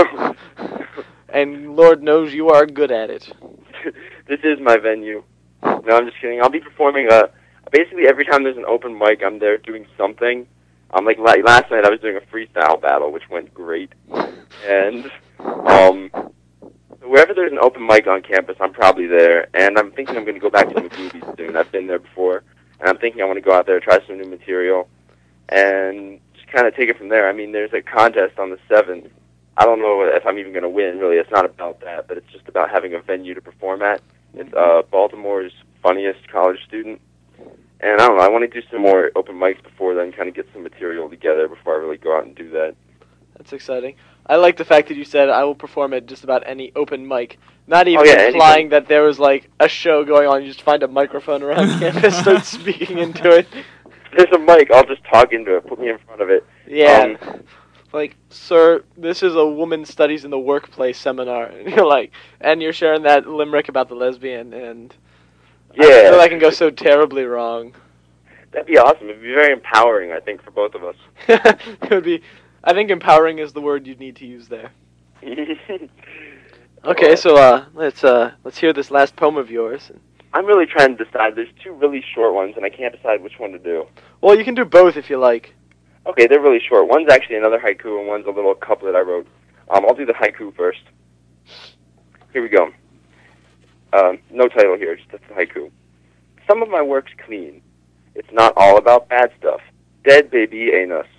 And Lord knows you are good at it. This is my venue. No, I'm just kidding. I'll be performing, uh, basically every time there's an open mic, I'm there doing something. Um, like la- last night I was doing a freestyle battle, which went great. And, um, wherever there's an open mic on campus, I'm probably there. And I'm thinking I'm going to go back to the movies soon. I've been there before. And I'm thinking I want to go out there, try some new material, and just kind of take it from there. I mean, there's a contest on the seventh. I don't know if I'm even going to win, really. It's not about that, but it's just about having a venue to perform at. It's uh, Baltimore's funniest college student. And I don't know, I want to do some more open mics before then, kind of get some material together before I really go out and do that. That's exciting. I like the fact that you said I will perform at just about any open mic. Not even Oh, yeah, implying anything. that there was like a show going on. You just find a microphone around campus, start speaking into it. If there's a mic, I'll just talk into it, put me in front of it. Yeah. Um, Like, sir, this is a woman studies in the workplace seminar. And you're like, and you're sharing that limerick about the lesbian, and I Yeah. feel that can go so terribly wrong. That'd be awesome. It'd be very empowering, I think, for both of us. It would be. I think empowering is the word you'd need to use there. Okay, so uh, let's uh, let's hear this last poem of yours. I'm really trying to decide. There's two really short ones, and I can't decide which one to do. Well, you can do both if you like. Okay, they're really short. One's actually another haiku, and one's a little couplet I wrote. Um, I'll do the haiku first. Here we go. Um, no title here, just a haiku. Some of my work's clean. It's not all about bad stuff. Dead baby ain't us.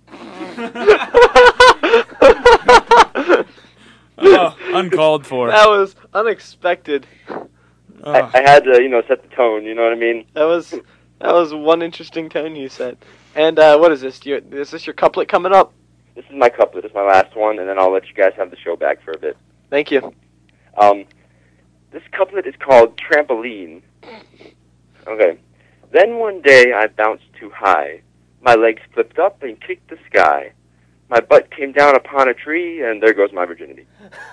Oh, uncalled for. That was unexpected. Oh. I, I had to, you know, set the tone. You know what I mean? That was that was one interesting tone you said. And uh, what is this? Your, is this your couplet coming up? This is my couplet. It's my last one, and then I'll let you guys have the show back for a bit. Thank you. Um, this couplet is called Trampoline. Okay. Then one day I bounced too high. My legs flipped up and kicked the sky. My butt came down upon a tree, and there goes my virginity.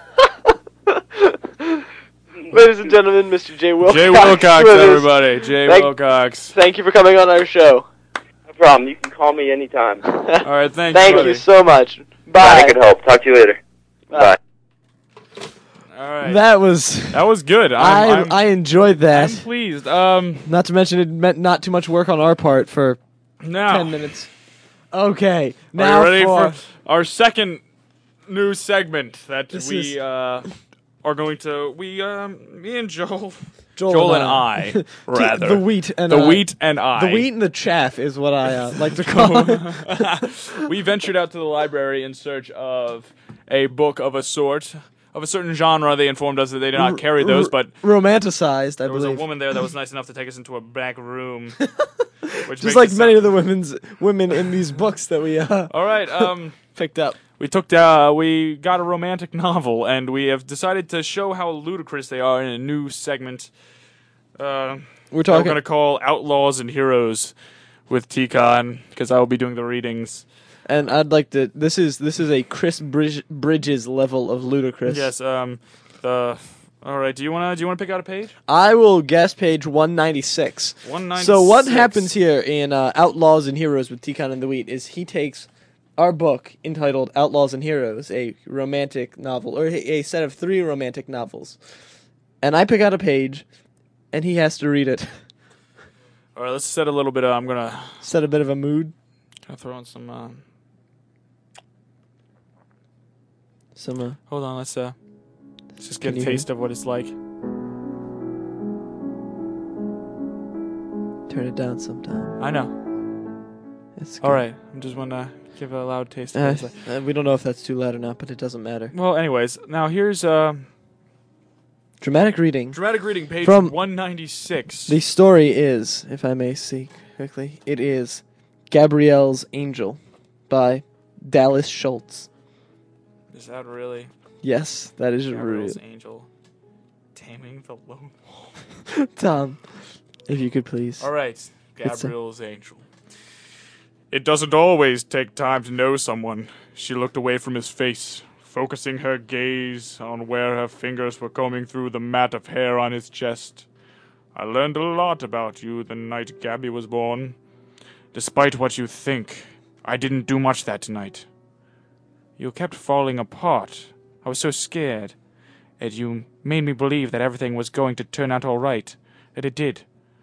Ladies and gentlemen, Mister Jay Wilcox. Jay Wilcox, with us. everybody. Jay Thank- Wilcox. Thank you for coming on our show. No problem. You can call me anytime. All right, thanks, Thank buddy. you so much. Glad I Bye. could help. Talk to you later. Bye. All right. That was. That was good. I'm, I I'm, I enjoyed that. I'm pleased. Um, Not to mention it meant not too much work on our part for now, ten minutes. Okay, are now you ready for, for our second new segment that This we is- uh, are going to? We, um, me and Joel, Joel, Joel and and I. I, rather the wheat and the I. wheat and I, The wheat and the chaff is what I uh, like to call it. we ventured out to the library in search of a book of a sort, of a certain genre. They informed us that they did not carry those, but Romanticized, I there was a believe. woman there that was nice enough to take us into a back room. Which Just makes like it many sound- of the women's women in these books that we uh, All right, um, picked up. we took uh, we got a romantic novel, and we have decided to show how ludicrous they are in a new segment. Uh, We're that we're talking. going to call Outlaws and Heroes with T-Con, because I will be doing the readings. And I'd like to. This is this is a Chris Bridge, Bridges level of ludicrous. Yes. Um. The. All right. Do you wanna Do you wanna pick out a page? I will guess page one ninety-six. one ninety-six. So what happens here in uh, Outlaws and Heroes with T-Con and the Wheat is he takes our book entitled Outlaws and Heroes, a romantic novel, or a a set of three romantic novels, and I pick out a page, and he has to read it. All right. Let's set a little bit. Of, I'm gonna, Set a bit of a mood. gonna throw in some. Uh, Some. Uh, hold on. Let's uh. Let's just get Can a you taste of what it's like. turn it down sometime. I know. It's All good. right. I'm just wanna give a loud taste of Uh, what it's like. uh, we don't know if that's too loud or not, but it doesn't matter. Well, anyways, now here's uh Dramatic reading. dramatic reading page From- one ninety-six. The story is, if I may see quickly, it is Gabrielle's Angel by Dallas Schultz. Is that really Yes, that is real. Gabriel's Angel? Taming the Lone. Tom, if you could please. All right, It's a- Gabriel's Angel. It doesn't always take time to know someone. She looked away from his face, focusing her gaze on where her fingers were combing through the mat of hair on his chest. I learned a lot about you the night Gabby was born. Despite what you think, I didn't do much that night. You kept falling apart. I was so scared. And you made me believe that everything was going to turn out all right. And it did.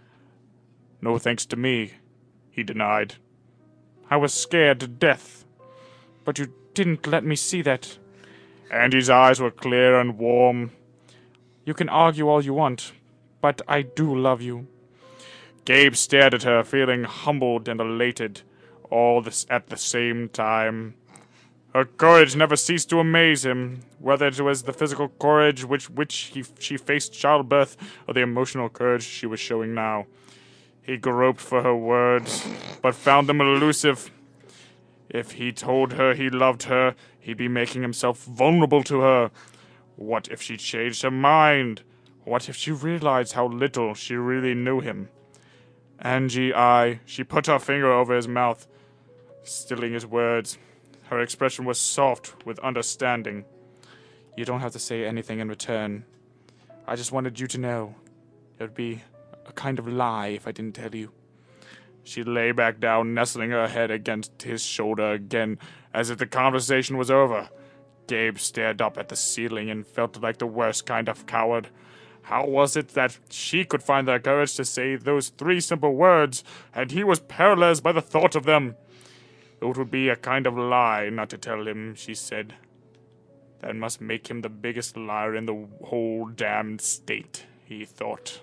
No thanks to me, he denied. I was scared to death. But you didn't let me see that. Andy's eyes were clear and warm. You can argue all you want, but I do love you. Gabe stared at her, feeling humbled and elated, all this at the same time. Her courage never ceased to amaze him, whether it was the physical courage which which he, she faced childbirth, or the emotional courage she was showing now. He groped for her words, but found them elusive. If he told her he loved her, he'd be making himself vulnerable to her. What if she changed her mind? What if she realized how little she really knew him? Angie, I, she put her finger over his mouth, stilling his words. Her expression was soft with understanding. You don't have to say anything in return. I just wanted you to know. It would be a kind of lie if I didn't tell you. She lay back down, nestling her head against his shoulder again, as if the conversation was over. Gabe stared up at the ceiling and felt like the worst kind of coward. How was it that she could find the courage to say those three simple words, and he was paralyzed by the thought of them? It would be a kind of lie not to tell him, she said. That must make him the biggest liar in the whole damned state, he thought.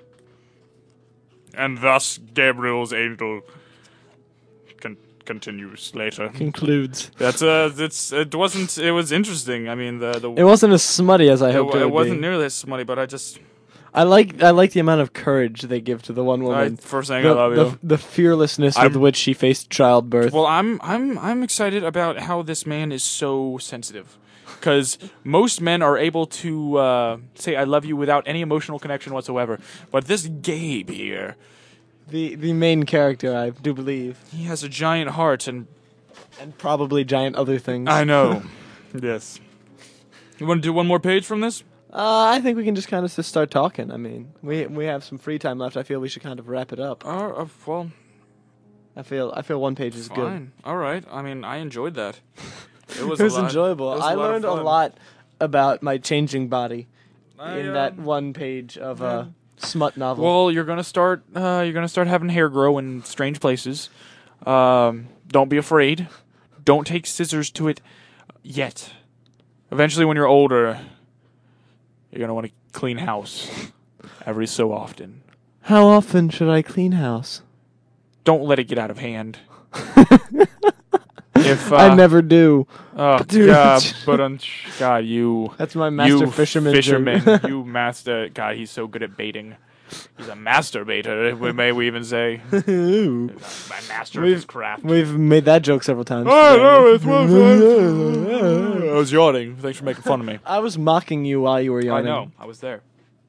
And thus Gabriel's Angel con- continues later. Concludes. That's uh, it's it wasn't it was interesting. I mean the the It wasn't as smutty as I it, hoped it, it would wasn't be. nearly as smutty, but I just I like I like the amount of courage they give to the one I woman. first saying the, I love the, you. the fearlessness I'm- with which she faced childbirth. Well, I'm I'm I'm excited about how this man is so sensitive, because most men are able to uh, say "I love you" without any emotional connection whatsoever. But this Gabe here, the the main character, I do believe, he has a giant heart, and and probably giant other things. I know. Yes. You want to do one more page from this? Uh, I think we can just kind of just start talking. I mean, we we have some free time left. I feel we should kind of wrap it up. Uh, uh, well, I feel I feel one page is good. fine. All right. I mean, I enjoyed that. It was, It was a lot. enjoyable. It was I a lot of learned a fun. lot about my changing body I, in uh, that one page of yeah. a smut novel. Well, you're gonna start. Uh, you're gonna start having hair grow in strange places. Um, don't be afraid. Don't take scissors to it yet. Eventually, when you're older, you're gonna want to clean house every so often. How often should I clean house? Don't let it get out of hand. If uh, I never do. Oh Dude. God, but um, God, you. That's my master you fisherman. fisherman, joke. you master. God, he's so good at baiting. He's a masturbator. We may we even say. Ooh. My master We've- of his craft. We've made that joke several times. Oh, today. no, it's one time. I was yawning. Thanks for making fun of me. I was mocking you while you were I yawning. know. I was there.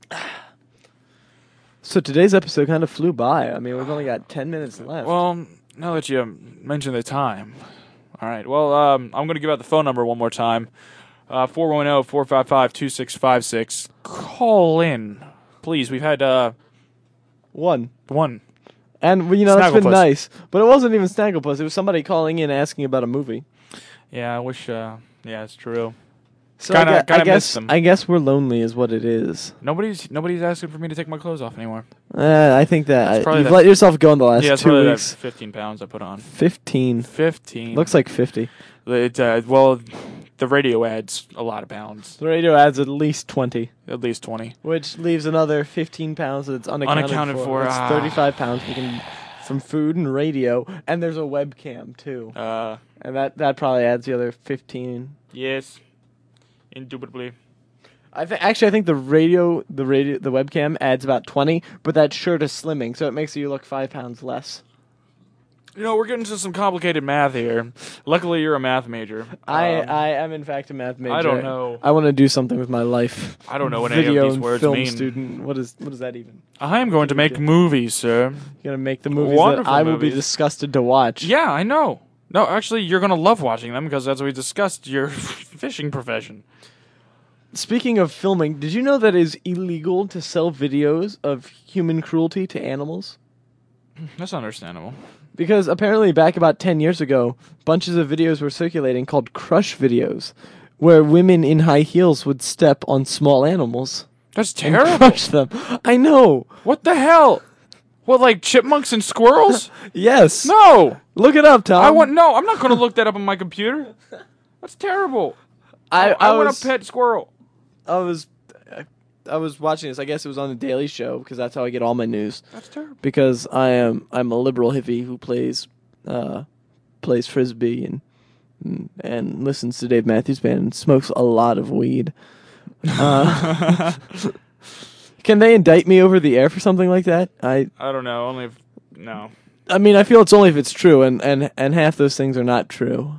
So today's episode kind of flew by. I mean, we've only got ten minutes left. Well, now that you mentioned the time. All right. Well, um, I'm going to give out the phone number one more time. Uh, four one zero, four five five, two six five six. Call in. Please. We've had uh, one. one. And, well, you know, that's been Snagglepuss. nice. But it wasn't even Snagglepuss. It was somebody calling in asking about a movie. Yeah, I wish. Uh, yeah, it's true. So Kinda- I, gue- kinda I guess miss them. I guess we're lonely is what it is. Nobody's nobody's asking for me to take my clothes off anymore. Uh, I think that That's I, probably you've that- let yourself go in the last yeah, it's two probably weeks. that fifteen pounds I put on. Fifteen. Fifteen. Looks like fifty. It, uh, well, the radio adds a lot of pounds. The radio adds at least twenty, At least twenty. which leaves another fifteen pounds that's unaccounted, Unaccounted for, It's ah. thirty-five pounds we can from food and radio, and there's a webcam too, Uh, and that that probably adds the other fifteen. yes. Indubitably. I think actually I think the radio the radio the webcam adds about twenty, but that shirt is slimming, so it makes you look five pounds less. You know, we're getting to some complicated math here. Luckily, you're a math major. I Um, I am in fact a math major. I don't know. I want to do something with my life. I don't know what any Video of these and words film mean. student. What is what does that even? I am going to make Okay. movies, sir. You're gonna make the movies Wonderful that I will be movies. disgusted to watch. Yeah, I know. No, actually, you're going to love watching them because as we discussed, your fishing profession. Speaking of filming, did you know that it is illegal to sell videos of human cruelty to animals? That's understandable. Because apparently back about ten years ago, bunches of videos were circulating called crush videos, where women in high heels would step on small animals That's and terrible. crush them. I know. What the hell? What, like chipmunks and squirrels? Yes. No. Look it up, Tom. I want no. I'm not going to look that up on my computer. That's terrible. I, I, I want was, a pet squirrel. I was I was watching this. I guess it was on the Daily Show because that's how I get all my news. That's terrible. Because I am I'm a liberal hippie who plays uh, plays frisbee and and listens to Dave Matthews Band and smokes a lot of weed. Uh, can they indict me over the air for something like that? I I don't know. Only if no. I mean I feel it's only if it's true, and and and half those things are not true.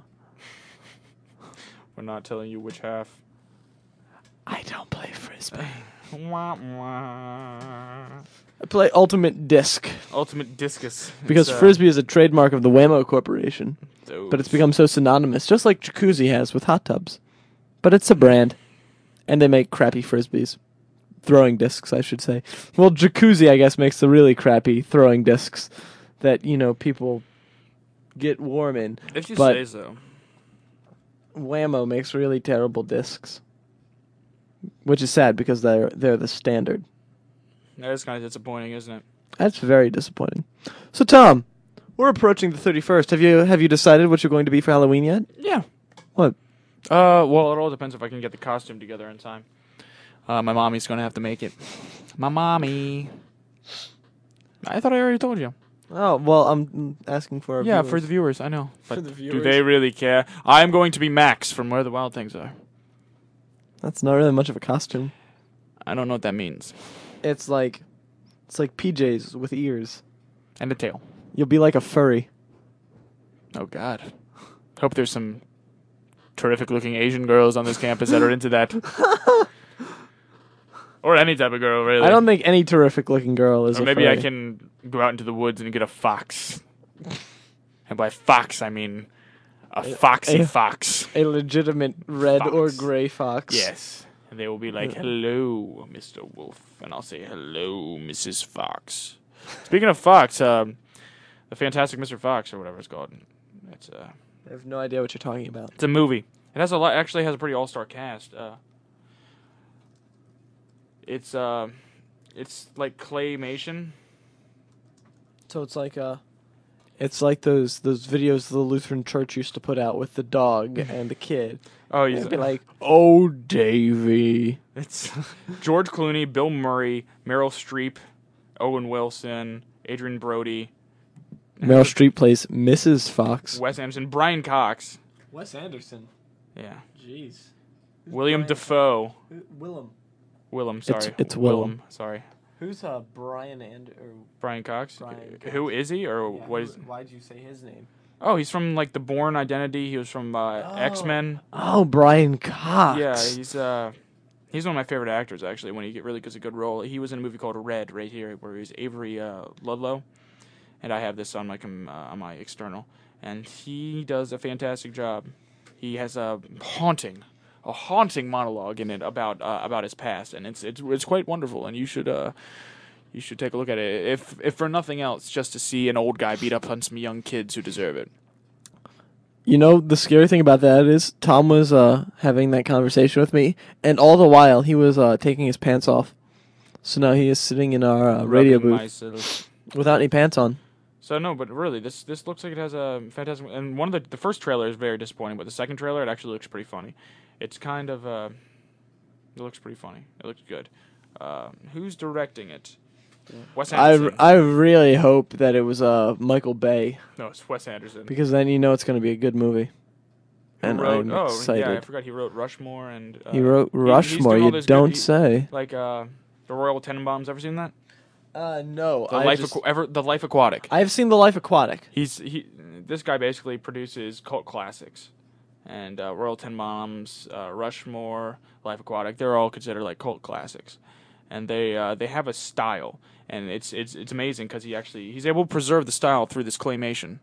We're not telling you which half. I don't play frisbee. Wah, wah. I play ultimate disc Ultimate discus. because It's, uh, frisbee is a trademark of the Whammo Corporation. But it's those. become so synonymous, just like Jacuzzi has with hot tubs. But it's a brand, and they make crappy frisbees. Throwing discs, I should say. Well, Jacuzzi, I guess, makes the really crappy throwing discs that, you know, people get warm in. If you but say so. Whammo makes really terrible discs. Which is sad because they're they're the standard. That is kind of disappointing, isn't it? That's very disappointing. So, Tom, we're approaching the thirty-first. Have you have you decided what you're going to be for Halloween yet? Yeah. What? Uh, well, it all depends if I can get the costume together in time. Uh, my mommy's gonna have to make it. My mommy. I thought I already told you. Oh, well, I'm asking for our Yeah, viewers. for the viewers, I know. For But the do viewers. they really care? I'm going to be Max from Where the Wild Things Are. That's not really much of a costume. I don't know what that means. It's like it's like P Js with ears. And a tail. You'll be like a furry. Oh, God. Hope there's some terrific-looking Asian girls on this campus that are into that. Or any type of girl, really. I don't think any terrific looking girl is Or a maybe I furry. can go out into the woods and get a fox. And by fox, I mean a foxy a- fox. a legitimate red or Fox. gray fox. Yes. And they will be like, hello, Mister Wolf. And I'll say, hello, Missus Fox. Speaking of Fox, um, the Fantastic Mister Fox, or whatever it's called. It's, uh, I have no idea what you're talking about. It's a movie. It has a lot. Actually, has a pretty all-star cast. Uh, it's uh, it's like claymation. So it's like uh, it's like those those videos the Lutheran Church used to put out with the dog and the kid. Oh, It'd he's be like, "Oh, Davy." It's George Clooney, Bill Murray, Meryl Streep, Owen Wilson, Adrian Brody, Meryl Streep plays Missus Fox. Wes Anderson, Brian Cox. Wes Anderson. Yeah. Jeez. William Brian- Dafoe. Willem. Willem, sorry. It's- it's Willem. Sorry. Who's uh Brian and or Brian Cox. Brian Who Cox. is he, or yeah, what who- is? Why'd you say his name? Oh, he's from like the Bourne Identity. He was from uh, X Men. Oh, Brian Cox. Yeah, he's uh, he's one of my favorite actors actually. When he get really gets a good role, he was in a movie called Red right here, where he's Avery uh, Ludlow, and I have this on my com- uh, on my external, and he does a fantastic job. He has a haunting, a haunting monologue in it about uh, about his past, and it's it's it's quite wonderful, and you should uh, you should take a look at it, if if for nothing else, just to see an old guy beat up on some young kids who deserve it. You know, the scary thing about that is Tom was uh, having that conversation with me, and all the while he was uh, taking his pants off. So now he is sitting in our uh, radio Rubbing booth myself. without any pants on. So no, but really, this this looks like it has a fantastic. And one of the the first trailer is very disappointing, but the second trailer it actually looks pretty funny. It's kind of uh, it looks pretty funny. It looks good. Uh, who's directing it? Wes I, Anderson. I really hope that it was uh, Michael Bay, no, it's Wes Anderson. because then you know it's going to be a good movie. Who And wrote, I'm oh excited. yeah, I forgot he wrote Rushmore and uh, He wrote he- he's Rushmore, doing all you those don't good- he- say. like uh, the Royal Tenenbaums. Ever seen that? Uh, no. The I life just, Aqu- ever the Life Aquatic. I've seen The Life Aquatic. He's he. This guy basically produces cult classics, and uh, Royal Tenenbaums, uh, Rushmore, Life Aquatic. They're all considered like cult classics, and they uh, they have a style, and it's it's it's amazing because he actually he's able to preserve the style through this claymation.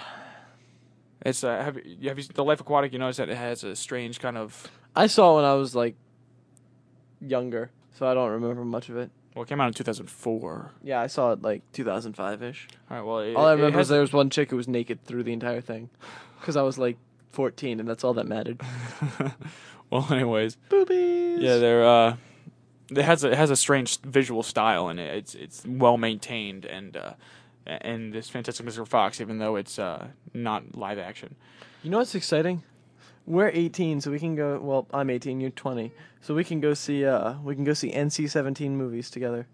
It's uh, have you have you the Life Aquatic? You notice that it has a strange kind of. I saw it when I was, like, younger, so I don't remember much of it. Well, it came out in two thousand four. Yeah, I saw it, like, two thousand five-ish. All right. Well, it, All I it remember has, is there was one chick who was naked through the entire thing. Because I was, like, fourteen, and that's all that mattered. well, anyways. Boobies! Yeah, they're uh, it has a it has a strange visual style in it. It's it's well maintained and uh, and this Fantastic Mister Fox, even though it's uh not live action. You know what's exciting? We're eighteen, so we can go. Well, I'm eighteen. You're twenty, so we can go see. Uh, we can go see N C seventeen movies together.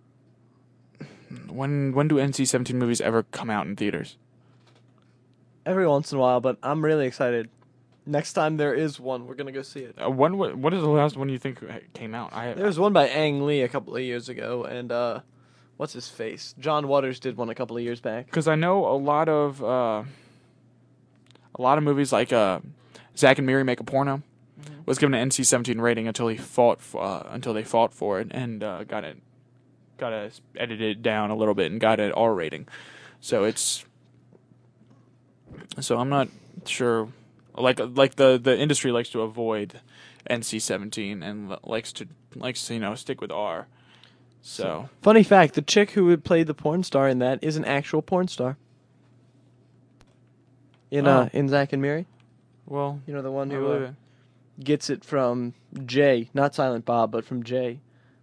When when do N C seventeen movies ever come out in theaters? Every once in a while, but I'm really excited. Next time there is one, we're gonna go see it. Uh, when what what is the last one you think came out? I There was one by Ang Lee a couple of years ago, and uh, what's his face? John Waters did one a couple of years back. because I know a lot of uh, a lot of movies like uh, Zack and Miri Make a Porno was given an N C seventeen rating until he fought f- uh, until they fought for it and uh, got it got it edited down a little bit and got an R rating. So it's so I'm not sure. Like like the, the industry likes to avoid N C seventeen and l- likes to likes to you know stick with R. So Funny fact: the chick who would play the porn star in that is an actual porn star. In uh, Oh. in Zack and Miri, well, you know the one I who believe uh, it. gets it from Jay, not Silent Bob, but from Jay.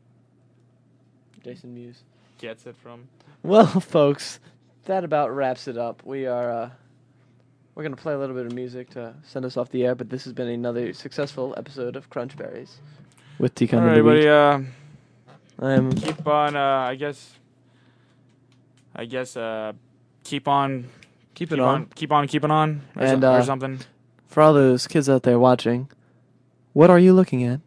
Jason Mewes. Gets it from. Well, folks, that about wraps it up. We are uh, we're gonna play a little bit of music to send us off the air, but this has been another successful episode of Crunch Berries with T All Con right, of the buddy. Week. Uh, I'm keep on. Uh, I guess. I guess. Uh, keep on. keep it Keep on. on. Keep on. Keeping on. Or, And, so- or uh, something. For all those kids out there watching, what are you looking at?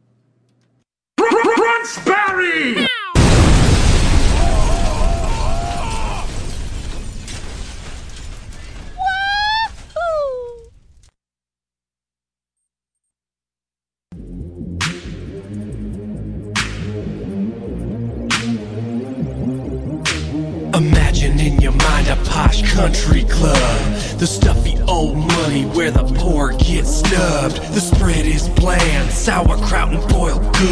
Imagine in your mind a posh country club. The stuffy old money where the poor get snubbed. The spread is bland, sauerkraut and boiled goods.